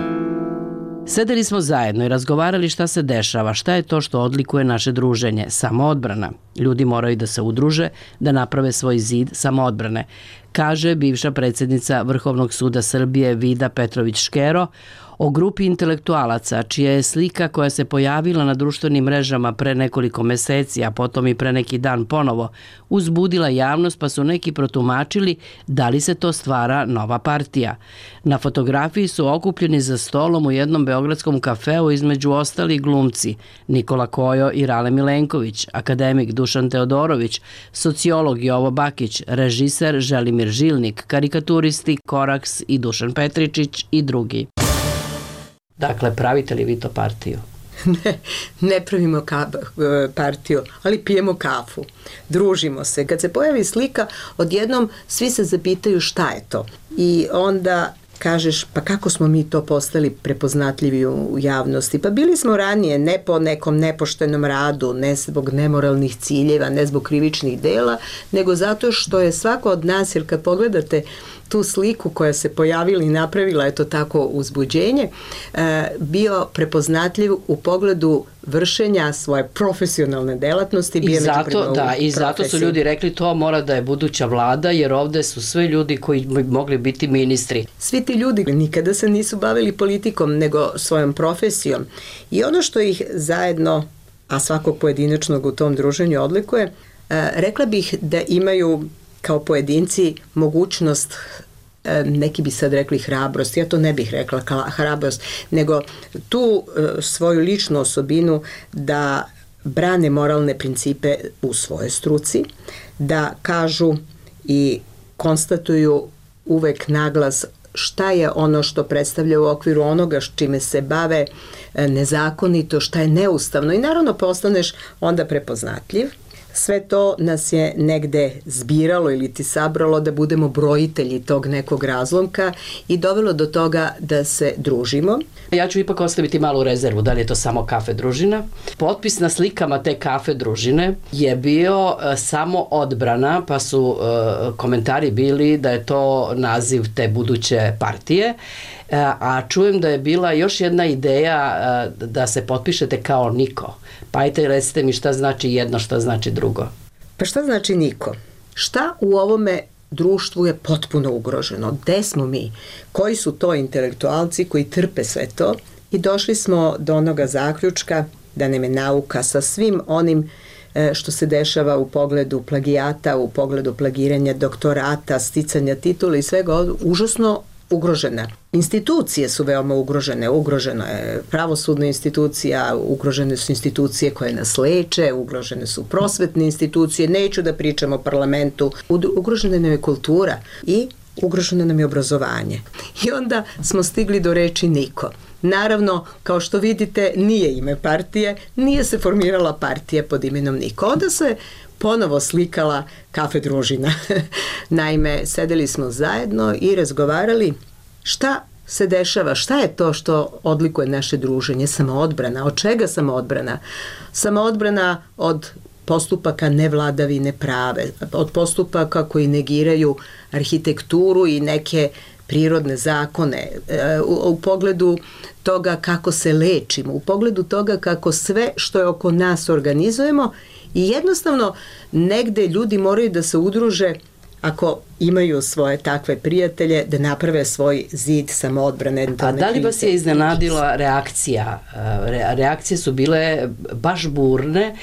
Sedeli smo zajedno i razgovarali šta se dešava, šta je to što odlikuje naše druženje, samoodbrana. Ljudi moraju da se udruže, da naprave svoj zid samoodbrane, kaže bivša predsjednica Vrhovnog suda Srbije Vida Petrović-Škero o grupi intelektualaca čija je slika koja se pojavila na društvenim mrežama pre nekoliko meseci, a potom i pre neki dan ponovo, uzbudila javnost pa su neki protumačili da li se to stvara nova partija. Na fotografiji su okupljeni za stolom u jednom beogradskom kafeu između ostali glumci Nikola Kojo i Rale Milenković, akademik Dušan Teodorović, sociolog Jovo Bakić, režiser Želimir Žilnik, karikaturisti Koraks i Dušan Petričić i drugi. Dakle, pravite li vi to partiju? Ne, ne pravimo ka- partiju, ali pijemo kafu, družimo se. Kad se pojavi slika, odjednom svi se zapitaju šta je to. I onda kažeš, pa kako smo mi to postali prepoznatljivi u javnosti? Pa bili smo ranije ne po nekom nepoštenom radu, ne zbog nemoralnih ciljeva, ne zbog krivičnih dela, nego zato što je svako od nas, jer kad pogledate tu sliku koja se pojavila i napravila, eto tako uzbuđenje, bio prepoznatljiv u pogledu vršenja svoje profesionalne delatnosti. I zato, da, i zato su ljudi rekli to mora da je buduća vlada, jer ovde su sve ljudi koji bi mogli biti ministri. Svi ti ljudi nikada se nisu bavili politikom, nego svojom profesijom. I ono što ih zajedno, a svakog pojedinačnog u tom druženju odlikuje, rekla bih da imaju kao pojedinci mogućnost, neki bi sad rekli hrabrost, ja to ne bih rekla hrabrost, nego tu svoju ličnu osobinu da brane moralne principe u svojoj struci, da kažu i konstatuju uvek naglas šta je ono što predstavlja u okviru onoga čime se bave nezakonito, šta je neustavno, i naravno postaneš onda prepoznatljiv. Sve to nas je negde zbiralo ili ti sabralo da budemo brojitelji tog nekog razlomka i dovelo do toga da se družimo. Ja ću ipak ostaviti malu rezervu, da li je to samo kafe družina. Potpis na slikama te kafe družine je bio uh, samo odbrana, pa su uh, komentari bili da je to naziv te buduće partije. A čujem da je bila još jedna ideja da se potpišete kao niko. Pa ajte recite mi šta znači jedno, šta znači drugo. Pa šta znači niko? Šta u ovome društvu je potpuno ugroženo? Gde smo mi? Koji su to intelektualci koji trpe sve to? I došli smo do onoga zaključka da nam je nauka sa svim onim što se dešava u pogledu plagijata, u pogledu plagiranja doktorata, sticanja titula i svega užasno ugrožena. Institucije su veoma ugrožene. Ugrožena je pravosudna institucija, ugrožene su institucije koje nas leče, ugrožene su prosvetne institucije, neću da pričam o parlamentu, ugrožena nam je kultura i ugroženo nam je obrazovanje. I onda smo stigli do reči niko. Naravno, kao što vidite, nije ime partije, nije se formirala partija pod imenom niko. Onda se ponovo slikala kafe družina. Naime, sedeli smo zajedno i razgovarali šta se dešava, šta je to što odlikuje naše druženje, samoodbrana. Od čega samoodbrana? Samoodbrana od postupaka nevladavine prave, od postupaka koji negiraju arhitekturu i neke prirodne zakone, u, u pogledu toga kako se lečimo, u pogledu toga kako sve što je oko nas organizujemo i jednostavno negde ljudi moraju da se udruže ako imaju svoje takve prijatelje, da naprave svoj zid samoodbrane. A da li vas je iznenadila reakcija? Reakcije su bile baš burne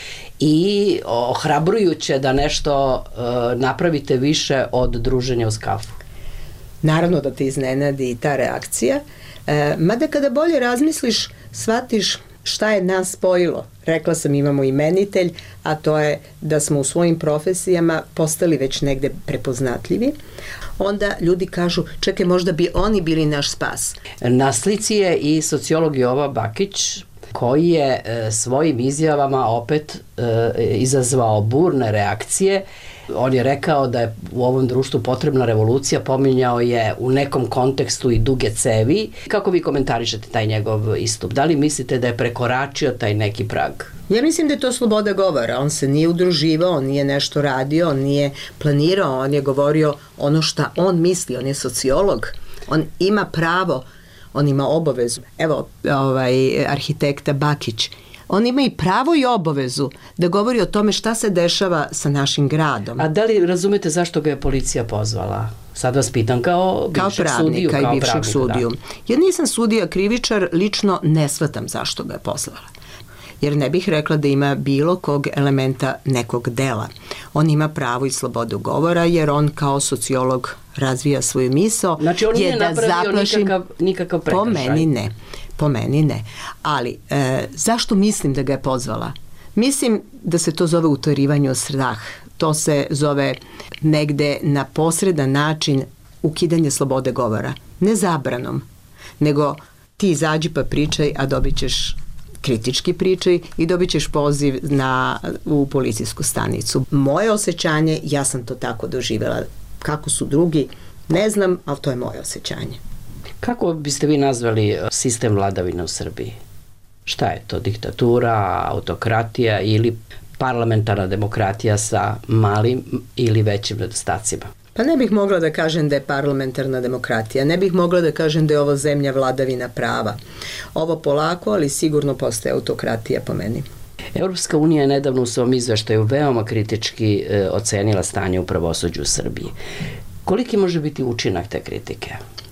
i ohrabrujuće da nešto napravite više od druženja uz kafu. Naravno da te iznenadi i ta reakcija. Mada kada bolje razmisliš, shvatiš šta je nas spojilo. Rekla sam, imamo imenitelj, a to je da smo u svojim profesijama postali već negde prepoznatljivi. Onda ljudi kažu, čekaj, možda bi oni bili naš spas. Na slici je i sociolog Jova Bakić, koji je e, svojim izjavama opet e, izazvao burne reakcije. On je rekao da je u ovom društvu potrebna revolucija, pominjao je u nekom kontekstu i duge cevi. Kako vi komentarišete taj njegov istup? Da li mislite da je prekoračio taj neki prag? Ja mislim da je to sloboda govora. On se nije udruživao, on nije nešto radio, on nije planirao, on je govorio ono šta on misli, on je sociolog. On ima pravo, on ima obavezu. Evo, ovaj, arhitekta Bakić, on ima i pravo i obavezu da govori o tome šta se dešava sa našim gradom. A da li razumete zašto ga je policija pozvala? Sad vas pitam kao bivšeg kao sudiju. Kao pravnika i bivšeg pravnika, sudiju. Da. Ja nisam sudija krivičar, lično ne shvatam zašto ga je pozvala. Jer ne bih rekla da ima bilo kog elementa nekog dela. On ima pravo i slobodu govora, jer on kao sociolog razvija svoju misao. Znači on nije da napravio zaplašim, nikakav, nikakav prekršaj. Po meni ne. Po meni ne. Ali e, zašto mislim da ga je pozvala? Mislim da se to zove utorivanje u strah. To se zove negde na posredan način ukidanje slobode govora. Ne zabranom, nego ti izađi pa pričaj, a dobit ćeš kritički pričaj i dobit ćeš poziv na, u policijsku stanicu. Moje osjećanje, ja sam to tako doživjela. Kako su drugi, ne znam, ali to je moje osjećanje. Kako biste vi nazvali sistem vladavine u Srbiji? Šta je to? Diktatura, autokratija ili parlamentarna demokratija sa malim ili većim nedostacima? Pa ne bih mogla da kažem da je parlamentarna demokratija, ne bih mogla da kažem da je ovo zemlja vladavina prava. Ovo polako, ali sigurno postaje autokratija po meni. Europska unija je nedavno u svom izveštaju veoma kritički e, ocenila stanje u pravosuđu u Srbiji. Koliki može biti učinak te kritike?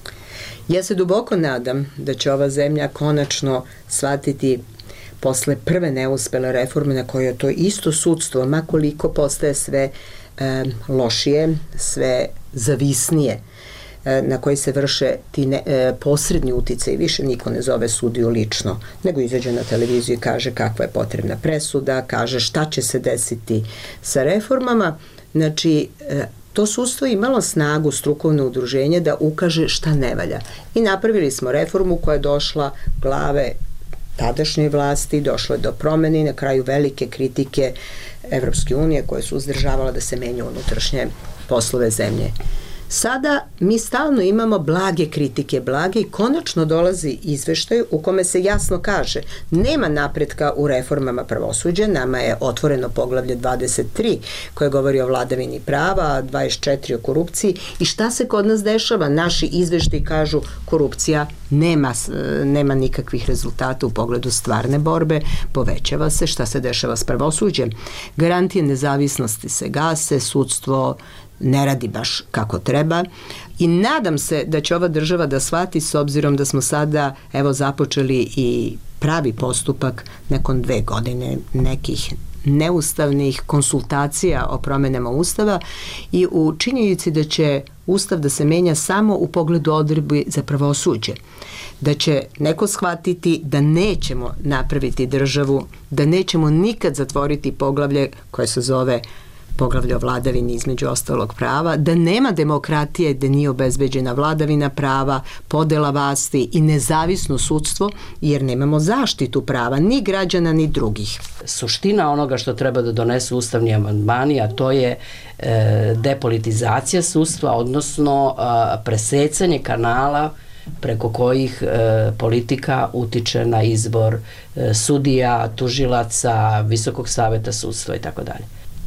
Ja se duboko nadam da će ova zemlja konačno shvatiti posle prve neuspele reforme na koje je to isto sudstvo, makoliko postaje sve e, lošije, sve zavisnije, e, na koji se vrše ti ne, e, posredni utice, više niko ne zove sudiju lično, nego izađe na televiziju i kaže kakva je potrebna presuda, kaže šta će se desiti sa reformama. Znači, e, to sudstvo je imalo snagu, strukovno udruženje, da ukaže šta ne valja. I napravili smo reformu koja je došla glave tadašnje vlasti, došlo je do promene i na kraju velike kritike Evropske unije koje su uzdržavala da se menja unutrašnje poslove zemlje. Sada mi stalno imamo blage kritike, blage i konačno dolazi izveštaj u kome se jasno kaže nema napretka u reformama pravosuđa, nama je otvoreno poglavlje dvadeset tri koje govori o vladavini prava, dvadeset četiri o korupciji i šta se kod nas dešava? Naši izveštaji kažu korupcija nema, nema nikakvih rezultata u pogledu stvarne borbe, povećava se, šta se dešava s pravosuđem? Garantije nezavisnosti se gase, sudstvo ne radi baš kako treba i nadam se da će ova država da shvati s obzirom da smo sada evo započeli i pravi postupak nakon dve godine nekih neustavnih konsultacija o promenama Ustava i u činjenici da će Ustav da se menja samo u pogledu odredbi za pravosuđe. Da će neko shvatiti da nećemo napraviti državu, da nećemo nikad zatvoriti poglavlje koje se zove poglavlje o vladavini između ostalog prava, da nema demokratije, da nije obezbeđena vladavina prava, podela vlasti i nezavisno sudstvo, jer nemamo zaštitu prava ni građana ni drugih. Suština onoga što treba da donesu ustavni amandmani, a to je e, depolitizacija sudstva, odnosno a, presecanje kanala preko kojih e, politika utiče na izbor e, sudija, tužilaca, Visokog saveta sudstva i tako dalje.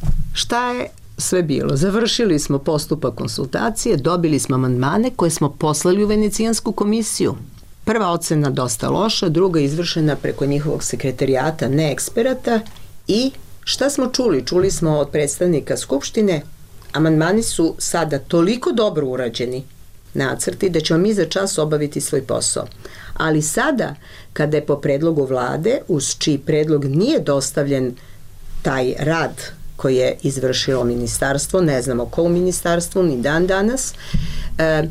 Šta je sve bilo? Završili smo postupak konsultacije, dobili smo amandmane koje smo poslali u Venecijansku komisiju. Prva ocena dosta loša, druga izvršena preko njihovog sekretarijata, ne eksperata. I šta smo čuli? Čuli smo od predstavnika Skupštine, Amandmani su sada toliko dobro urađeni, nacrti, da ćemo mi za čas obaviti svoj posao. Ali sada, kada je po predlogu vlade, uz čiji predlog nije dostavljen taj rad koji je izvršilo ministarstvo, ne znamo ko u ministarstvu, ni dan danas, e,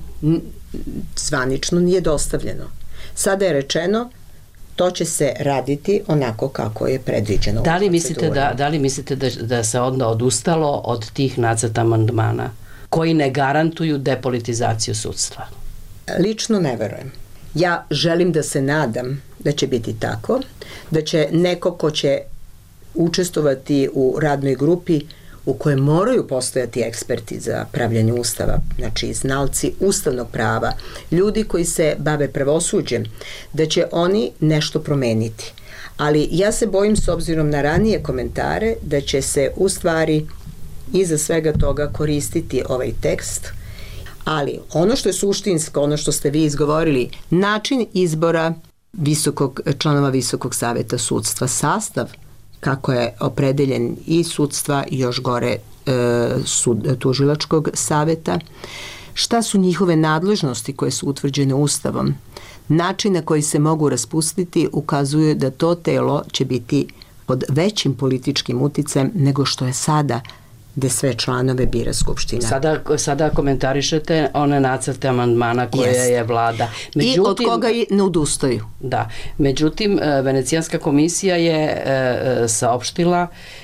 zvanično nije dostavljeno. Sada je rečeno, to će se raditi onako kako je predviđeno. Da li mislite da, da, li mislite da, da se onda odustalo od tih nacrta amandmana koji ne garantuju depolitizaciju sudstva? Lično ne verujem. Ja želim da se nadam da će biti tako, da će neko ko će učestvovati u radnoj grupi u kojoj moraju postojati eksperti za pravljanje ustava, znači znalci ustavnog prava, ljudi koji se bave pravosuđem, da će oni nešto promeniti. Ali ja se bojim, s obzirom na ranije komentare, da će se u stvari iza svega toga koristiti ovaj tekst. Ali ono što je suštinsko, ono što ste vi izgovorili, način izbora visokog, članova Visokog saveta sudstva, sastav kako je opredeljen i sudstva i još gore e, sud, tužilačkog saveta, šta su njihove nadležnosti koje su utvrđene Ustavom, način na koji se mogu raspustiti ukazuje da to telo će biti pod većim političkim uticajem nego što je sada, gde sve članove bira Skupština. Sada, sada komentarišete one nacrte amandmana koje yes. je vlada. Međutim, i od koga i ne odustaju. Da. Međutim, Venecijanska komisija je e, saopštila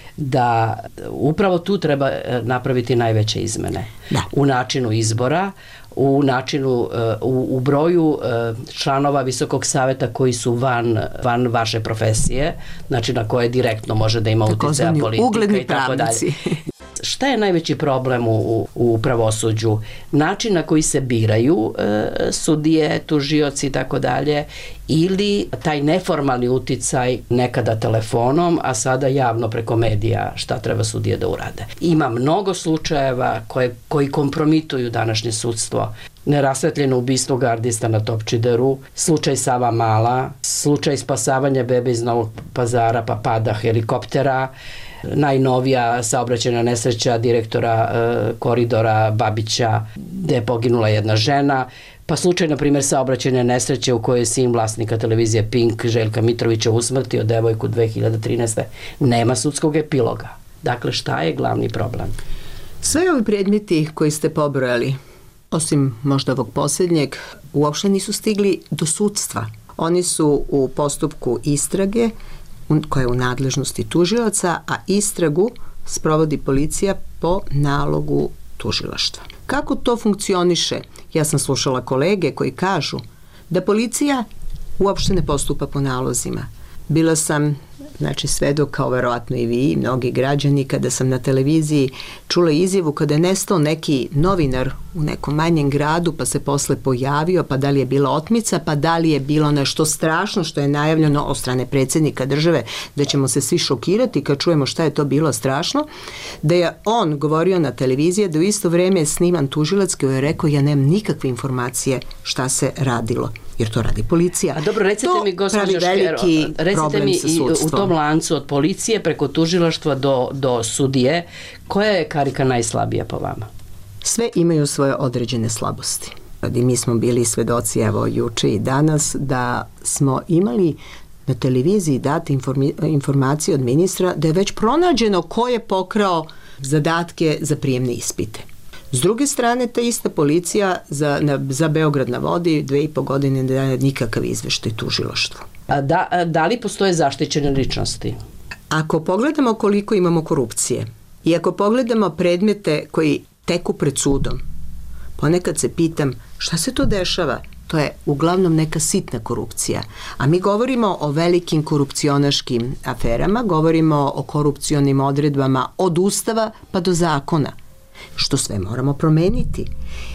da upravo tu treba napraviti najveće izmene. Da. U načinu izbora, u načinu, u, u broju članova Visokog saveta koji su van, van vaše profesije, znači na koje direktno može da ima uticaja politika i tako dalje. Šta je najveći problem u, u pravosuđu? Način na koji se biraju e, sudije, tužioci i tako dalje, ili taj neformalni uticaj nekada telefonom, a sada javno preko medija šta treba sudije da urade. Ima mnogo slučajeva koje, koji kompromituju današnje sudstvo. Nerasvetljeno ubistvo gardista na Topčideru, slučaj Sava Mala, slučaj spasavanja bebe iz Novog Pazara pa pada helikoptera, najnovija saobraćajna nesreća direktora e, koridora Babića gde je poginula jedna žena, pa slučaj, na primjer, saobraćajne nesreće u kojoj je sin vlasnika televizije Pink, Željka Mitrovića, usmrtio devojku dve hiljade trinaeste. Nema sudskog epiloga. Dakle, šta je glavni problem? Sve ovi predmeti koji ste pobrojali, osim možda ovog posljednjeg, uopšte nisu stigli do sudstva. Oni su u postupku istrage koja je u nadležnosti tužioca, a istragu sprovodi policija po nalogu tužilaštva. Kako to funkcioniše? Ja sam slušala kolege koji kažu da policija uopšte ne postupa po nalozima. Bila sam, znači, svedok, kao verovatno i vi i mnogi građani, kada sam na televiziji čula izjavu kada je nestao neki novinar u nekom manjem gradu, pa se posle pojavio, pa da li je bila otmica, pa da li je bilo nešto strašno što je najavljeno od strane predsjednika države, da ćemo se svi šokirati kad čujemo šta je to bilo strašno, da je on govorio na televiziji, da u isto vreme je sniman tužilac koji je rekao, ja nemam nikakve informacije šta se radilo, jer to radi policija. A dobro, recite to mi, gospođo Škero, recite mi i u tom lancu od policije preko tužilaštva do, do sudije, koja je karika najslabija po vama? Sve imaju svoje određene slabosti. I mi smo bili svedoci, evo, juče i danas, da smo imali na televiziji date informi- informacije od ministra da je već pronađeno ko je pokrao zadatke za prijemne ispite. S druge strane, ta ista policija za, na, za Beograd na vodi dve i po godine ne daje nikakav izveštaj tužilaštvu. A da, a da li postoje zaštićene ličnosti? Ako pogledamo koliko imamo korupcije i ako pogledamo predmete koji teku pred sudom, ponekad se pitam šta se to dešava? To je uglavnom neka sitna korupcija. A mi govorimo o velikim korupcionaškim aferama, govorimo o korupcionim odredbama od ustava pa do zakona, što sve moramo promeniti.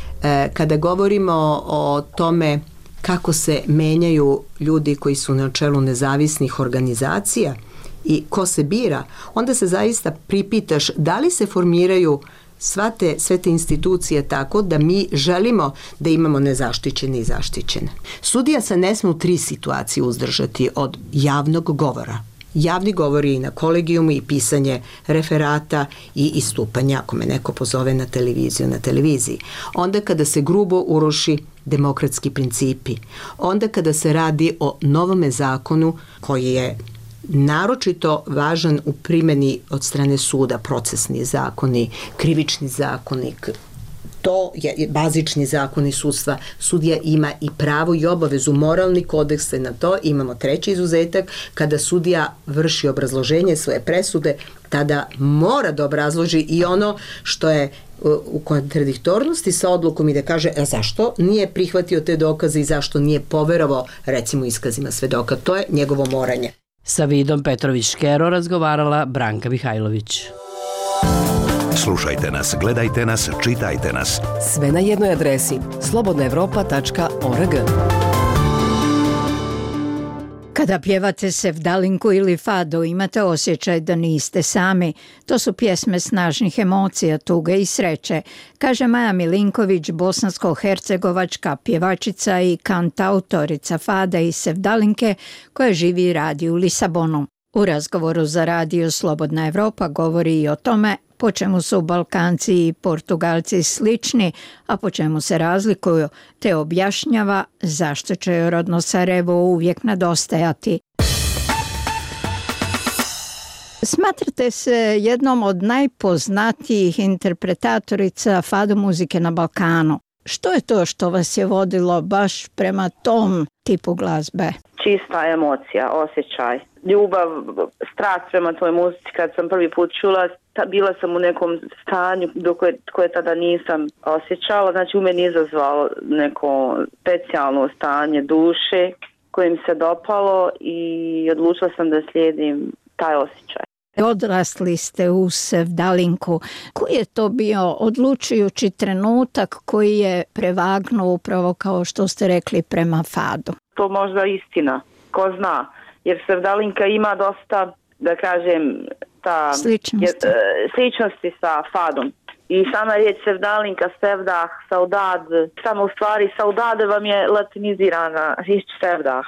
E, kada govorimo o tome kako se menjaju ljudi koji su na čelu nezavisnih organizacija i ko se bira, onda se zaista pripitaš da li se formiraju sva te, sve te institucije tako da mi želimo da imamo nezaštićene i zaštićene. Sudija se ne sme u tri situacije uzdržati od javnog govora. javni govori i na kolegijumu i pisanje referata i istupanja, ako me neko pozove na televiziju, na televiziji. Onda kada se grubo uruši demokratski principi, onda kada se radi o novome zakonu koji je naročito važan u primjeni od strane suda, procesni zakoni, krivični zakonik, to je bazični zakoni sudstva. Sudija ima i pravo i obavezu, moralni kodeks na to. Imamo treći izuzetak, kada sudija vrši obrazloženje svoje presude, tada mora da obrazloži i ono što je u kontradiktornosti sa odlukom i da kaže a zašto nije prihvatio te dokaze i zašto nije poverovao recimo iskazima svedoka. To je njegovo moranje. Sa Vidom Petrović-Škero razgovarala Branka Mihajlović. Slušajte nas, gledajte nas, čitajte nas. Sve na jednoj adresi slobodna evropa tačka org. Kada pjevate sevdalinku ili fado, imate osjećaj da niste sami. To su pjesme snažnih emocija, tuge i sreće, kaže Maja Milinković, bosansko-hercegovačka pjevačica i kantautorica fada i sevdalinke koja živi i radi u Lisabonu. U razgovoru za radio Slobodna Evropa govori i o tome po čemu su Balkanci i Portugalci slični, a po čemu se razlikuju, te objašnjava zašto će joj rodno Sarajevo uvijek nedostajati. Smatrate se jednom od najpoznatijih interpretatorica fado muzike na Balkanu. Što je to što vas je vodilo baš prema tom tipu glazbe? Čista emocija, osjećaj, ljubav, strast prema toj muzici. Kad sam prvi put čula, ta, bila sam u nekom stanju do koje, koje tada nisam osjećala. Znači u meni izazvalo neko specijalno stanje duše koje mi se dopalo i odlučila sam da slijedim taj osjećaj. Odrasli ste u sevdalinku. Koji je to bio odlučujući trenutak koji je prevagnuo upravo kao što ste rekli prema fadu? To možda istina, ko zna, jer sevdalinka ima dosta, da kažem, ta sličnosti, je, sličnosti sa fadom. I sama riječ sevdalinka, sevdah, saudad, samo u stvari saudade vam je latinizirana riječ sevdah.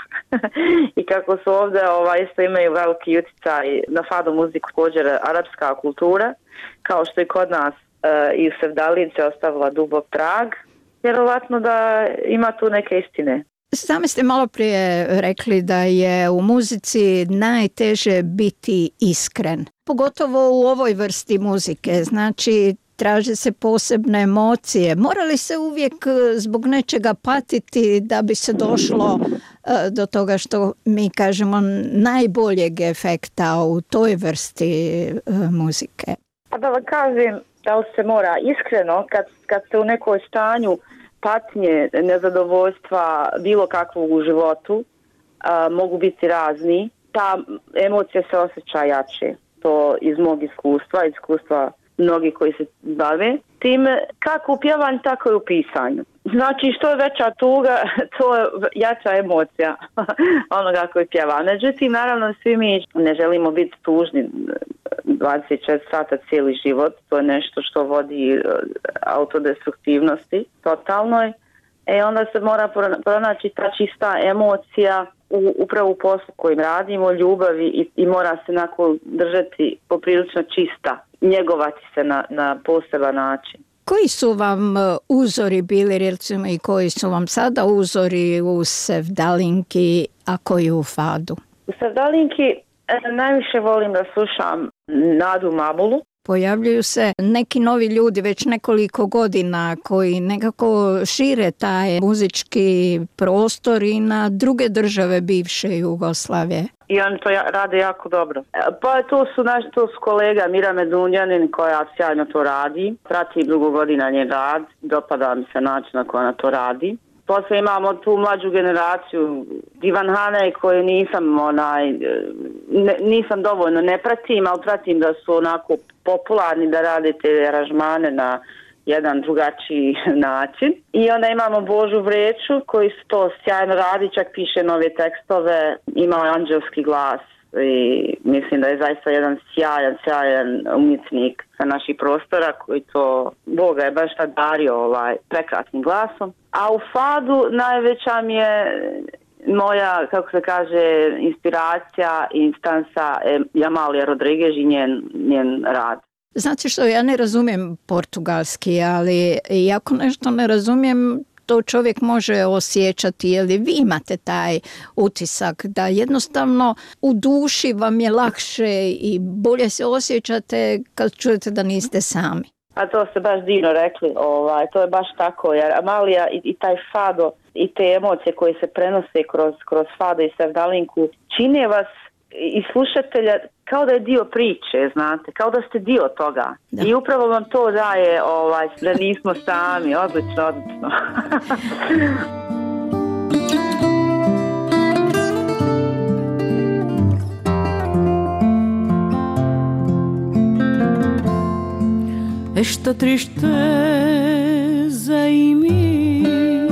I kako su ovdje ovaj, isto imaju veliki utjecaj na fado muziku, također arapska kultura, kao što i kod nas e, i u sevdalince ostavila dubok trag, vjerovatno da ima tu neke istine. Sami ste malo prije rekli da je u muzici najteže biti iskren, pogotovo u ovoj vrsti muzike, znači traže se posebne emocije. Mora li se uvijek zbog nečega patiti da bi se došlo do toga što mi kažemo najboljeg efekta u toj vrsti muzike? A da vam kažem da li se mora iskreno kad, kad ste u nekoj stanju patnje, nezadovoljstva, bilo kakvog u životu, a, mogu biti razni. Ta emocija se osjeća jače. To iz mog iskustva, iskustva mnogi koji se bave tim, kako u pjevanju, tako i u pisanju. Znači, što je veća tuga, to je jača emocija onoga koji pjeva. Međutim, naravno, svi mi ne želimo biti tužni dvadeset četiri sata cijeli život. To je nešto što vodi autodestruktivnosti totalnoj. E onda se mora pronaći ta čista emocija u, upravo u poslu kojim radimo, ljubavi i, i mora se onako držati poprilično čista, njegovati se na, na poseban način. Koji su vam uzori bili, recimo, i koji su vam sada uzori u sevdalinki, a koji u fadu? U sevdalinki najviše volim da slušam Nadu Mabulu. Pojavljuju se neki novi ljudi već nekoliko godina koji nekako šire taj muzički prostor i na druge države bivše Jugoslavije. I oni to rade jako dobro. Pa to su, naš, to su kolega Mira Medunjanin koja sjajno to radi. Pratim dugo godina njen rad, dopada mi se način na koja ona to radi. Poslije imamo tu mlađu generaciju Ivan Hane koje nisam onaj, ne, nisam dovoljno ne pratim, ali pratim da su onako popularni da rade te aranžmane na jedan drugačiji način. I onda imamo Božu Vreću koji su to sjajno radi, čak piše nove tekstove, ima anđelski glas i mislim da je zaista jedan sjajan, sjajan umjetnik sa naših prostora koji to, Boga je baš tad dario ovaj, prekrasnim glasom. A u fadu najveća mi je moja, kako se kaže, inspiracija i instansa je Amalija Rodriguez i njen, njen rad. Znate što, ja ne razumijem portugalski, ali ako nešto ne razumijem, to čovjek može osjećati, jer vi imate taj utisak da jednostavno u duši vam je lakše i bolje se osjećate kad čujete da niste sami. A to ste baš divno rekli, ovaj, to je baš tako, jer Amalija i, i taj fado i te emocije koje se prenose kroz, kroz fado i sevdalinku čine vas i slušatelja kao da je dio priče, znate, kao da ste dio toga. Da. I upravo vam to daje ovaj, da nismo sami, odlično, odlično. Esta tristeza em mim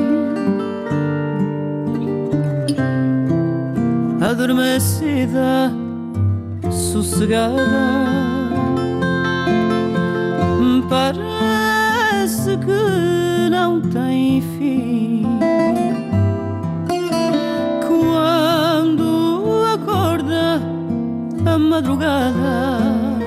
adormecida, sossegada, parece que não tem fim. Quando acorda a madrugada.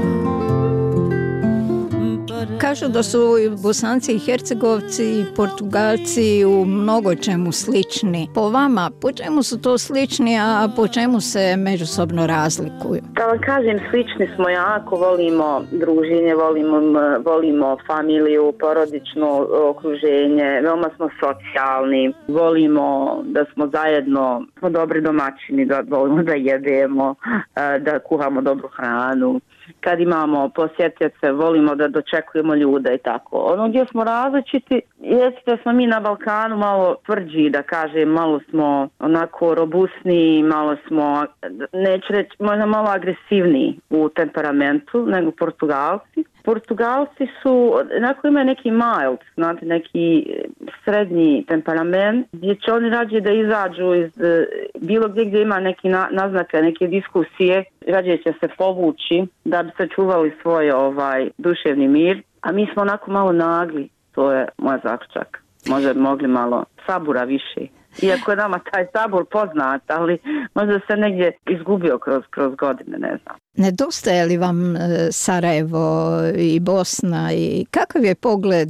Kažu da su Bosanci i Hercegovci i Portugalci u mnogo čemu slični. Po vama, po čemu su to slični, a po čemu se međusobno razlikuju? Da vam kažem, slični smo jako, volimo druženje, volimo, volimo familiju, porodično okruženje, veoma smo socijalni, volimo da smo zajedno, smo dobri domaćini, da volimo da jedemo, da kuhamo dobru hranu. Kad imamo posjetioce, volimo da dočekujemo ljude i tako. Ono gdje smo različiti, jeste da smo mi na Balkanu malo tvrđi, da kažem, malo smo onako robustniji, malo smo, neću reći, možda malo agresivniji u temperamentu nego Portugalci. Portugalci su, onako imaju neki mild, znate, neki srednji temperament, gdje će oni rađe da izađu iz bilo gdje gdje ima neki na, naznake, neke diskusije, rađe će se povući da bi sačuvali svoj ovaj, duševni mir, a mi smo onako malo nagli, to je moj zaključak. Možda bi mogli malo sabura više. Iako je nama taj sabor poznat, ali možda se negdje izgubio kroz, kroz godine, ne znam. Nedostaje li vam Sarajevo i Bosna i kakav je pogled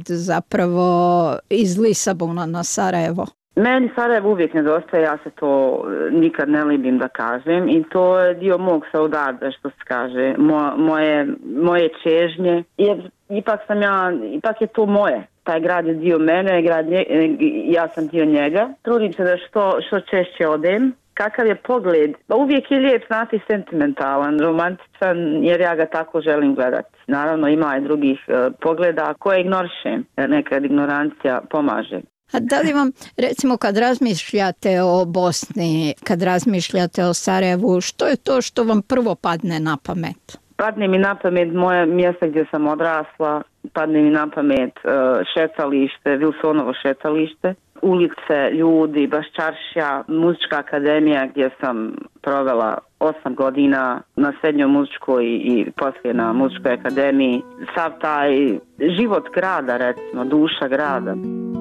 zapravo iz Lisabona na Sarajevo? Meni Sarajevo uvijek nedostaje, ja se to nikad ne libim da kažem i to je dio mog saudarda, što se kaže, Mo, moje, moje čežnje, jer ipak sam ja, ipak je to moje. Taj grad je dio mene, grad nje, ja sam dio njega. Trudim se da što, što češće odem. Kakav je pogled? Pa uvijek je lijep, znati, sentimentalan, romantičan, jer ja ga tako želim gledati. Naravno ima i drugih uh, pogleda koje ignorišem, jer nekad ignorancija pomaže. A da li vam, recimo, kad razmišljate o Bosni, kad razmišljate o Sarajevu, što je to što vam prvo padne na pamet? Padne mi na pamet moje mjesto gdje sam odrasla, padne mi na pamet uh, šetalište, Wilsonovo šetalište, ulice, ljudi, Baščaršija, muzička akademija gdje sam provela osam godina na srednjoj muzičkoj i poslije na muzičkoj akademiji. Sav taj život grada, recimo, duša grada.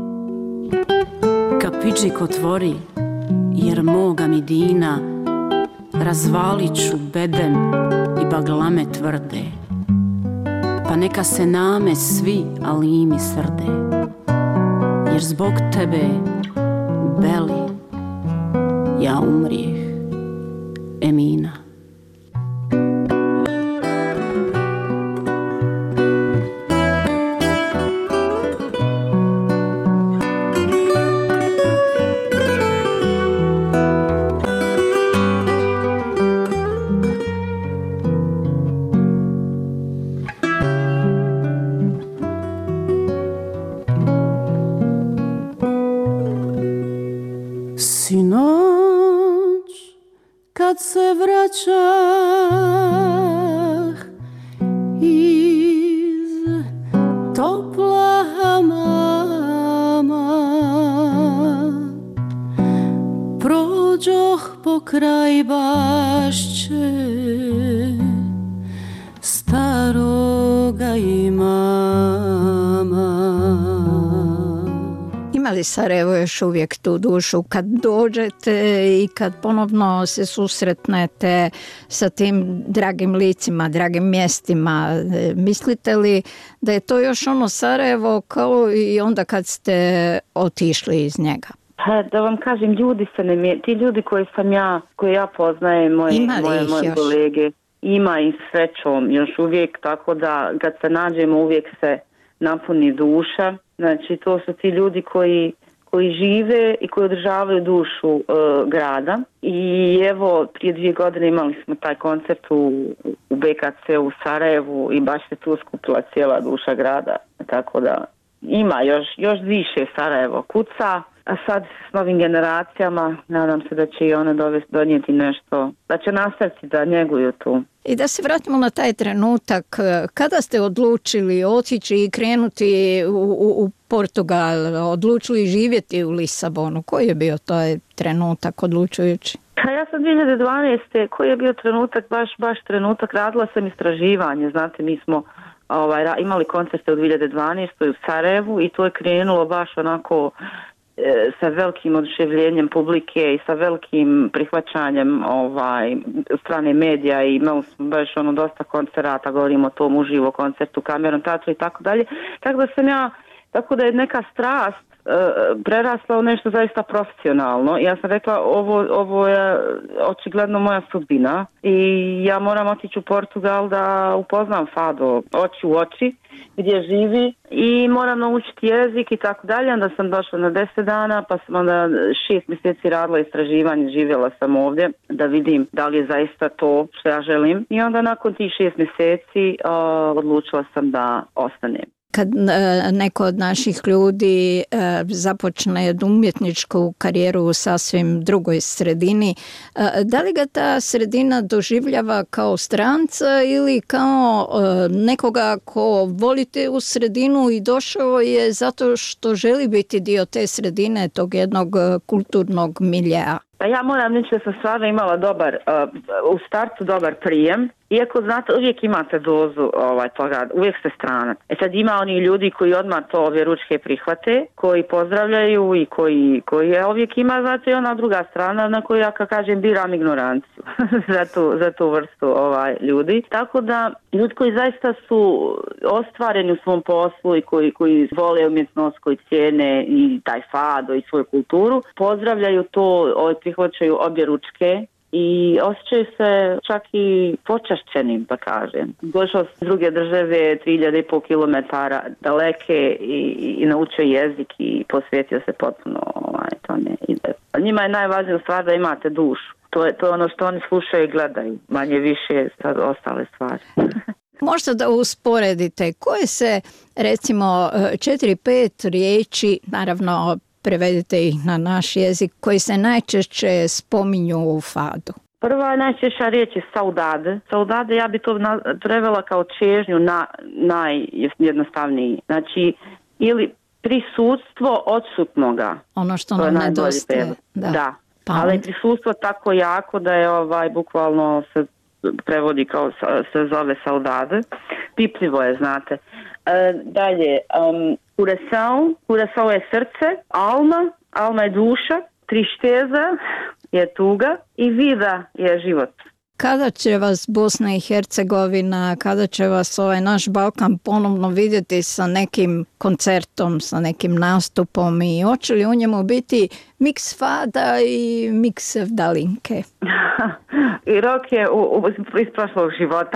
Kapiđik otvori, jer moga mi dina, razvalit ću bedem i baglame tvrde, pa neka se name svi alimi srde, jer zbog tebe, Beli, ja umrijeh, Emina. Kad se vraćah iz topla hamama, prođoh pokraj bašće staroga imama. Ima li Sarajevo još uvijek tu dušu kad dođete i kad ponovno se susretnete sa tim dragim licima, dragim mjestima? Mislite li da je to još ono Sarajevo kao i onda kad ste otišli iz njega? Pa da vam kažem, ljudi se ne mijenjaju. Ti ljudi koji sam ja, koje ja poznajem, moje, moje, moje kolege, ima i srećom još uvijek, tako da kad se nađemo uvijek se napuni duša. Znači to su ti ljudi koji, koji žive i koji održavaju dušu e, grada. I evo prije dvije godine imali smo taj koncert u, u B K C u Sarajevu i baš se tu skupila cijela duša grada. Tako da ima još, još više Sarajevo kuca. A sad s novim generacijama nadam se da će i one dovesti, donijeti nešto, da će nastaviti da njeguju tu. I da se vratimo na taj trenutak, kada ste odlučili otići i krenuti u, u, u Portugal, odlučili živjeti u Lisabonu? Koji je bio taj trenutak odlučujući? Pa ja sam dvije hiljade dvanaeste. Koji je bio trenutak, baš, baš trenutak, radila sam istraživanje, znate, mi smo ovaj, imali koncerte u dvije hiljade dvanaeste. u Sarajevu i to je krenulo baš onako sa velikim oduševljenjem publike i sa velikim prihvaćanjem ovaj, strane medija i imali smo baš ono dosta koncerata, govorimo o tom uživo koncertu, kamerom, teatru i tako dalje. Tako da sam ja, tako da je neka strast e, prerasla u nešto zaista profesionalno. Ja sam rekla ovo, ovo je očigledno moja sudbina i ja moram otići u Portugal da upoznam Fado oči u oči gdje živi i moram naučiti jezik i tako dalje. Onda sam došla na deset dana, pa sam onda šest mjeseci radila istraživanje, živjela sam ovdje da vidim da li je zaista to što ja želim. I onda nakon tih šest mjeseci uh, odlučila sam da ostanem. Kad neko od naših ljudi započne jednu umjetničku karijeru u sasvim drugoj sredini, da li ga ta sredina doživljava kao stranca ili kao nekoga ko voli tu sredinu i došao je zato što želi biti dio te sredine, tog jednog kulturnog miljea? Pa ja moram reći da sam stvarno imala dobar, uh, u startu dobar prijem. Iako, znate, uvijek imate dozu ovaj, toga, uvijek ste stranac. E sad ima oni ljudi koji odmah to objeručke prihvate, koji pozdravljaju i koji, koji je uvijek ima, znate, i ona druga strana na koju ja, kad kažem, biram ignoranciju za, tu, za tu vrstu ovaj, ljudi. Tako da, ljudi koji zaista su ostvareni u svom poslu i koji, koji vole umjetnost, koji cijene i taj fado i svoju kulturu, pozdravljaju to, ovaj, prihvaćaju objeručke i osjećaju se čak i počašćenim, da kažem. Došao s druge države tri hiljade i pol kilometara daleke i, i naučio jezik i posvetio se potpuno ovaj, to ne ide. Njima je najvažnija stvar da imate dušu. To je, to je ono što oni slušaju i gledaju. Manje više sad ostale stvari. Možda da usporedite koje se, recimo, četiri, pet riječi, naravno prevedite ih na naš jezik, koji se najčešće spominju u fadu. Prva najčešća riječ je saudade. Saudade, ja bi to prevela kao čežnju na najjednostavniji. Znači, ili prisutstvo odsutnoga. Ono što nam nedostaje. Da. da. Pa ali je prisutstvo tako jako da je ovaj bukvalno se prevodi kao se zove saudade. Pipljivo je, znate. E, dalje, um, Curaçao, Curaçao je srce, alma, alma je duša, trišteza je tuga i vida je život. Kada će vas Bosna i Hercegovina, kada će vas ovaj naš Balkan ponovno vidjeti sa nekim koncertom, sa nekim nastupom i hoće li u njemu biti miks fada i miks sevdalinke? I rok je u, u, iz prošlog života.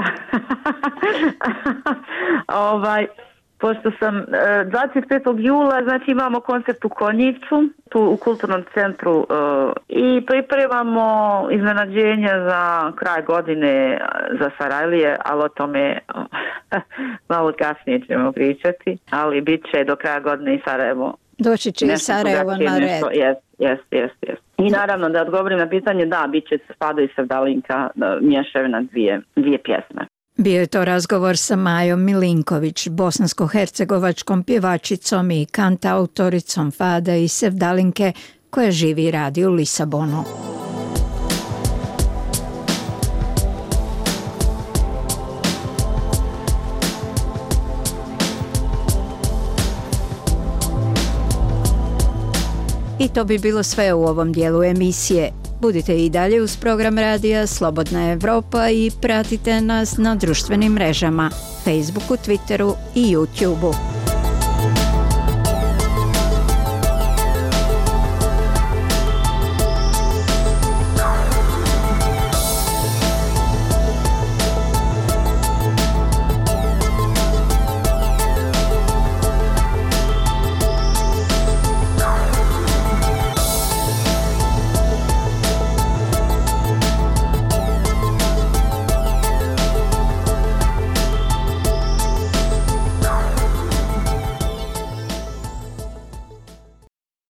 ovaj... Pošto sam dvadeset petog jula, znači imamo koncert u Konjicu, tu u kulturnom centru uh, i pripremamo iznenađenje za kraj godine za Sarajlije, ali o tome uh, malo kasnije ćemo pričati, ali bit će do kraja godine i Sarajevo. Doći će i Sarajevo na red. Jest, jest, jest, jest. I naravno da odgovorim na pitanje, da, bit će Fado i Sevdalinka mješavina dvije, dvije pjesme. Bio je to razgovor sa Majom Milinković, bosansko-hercegovačkom pjevačicom i kantautoricom fada i sevdalinke koja živi i radi u Lisabonu. I to bi bilo sve u ovom dijelu emisije. Budite i dalje uz program radija Slobodna Evropa i pratite nas na društvenim mrežama, Facebooku, Twitteru i YouTubeu.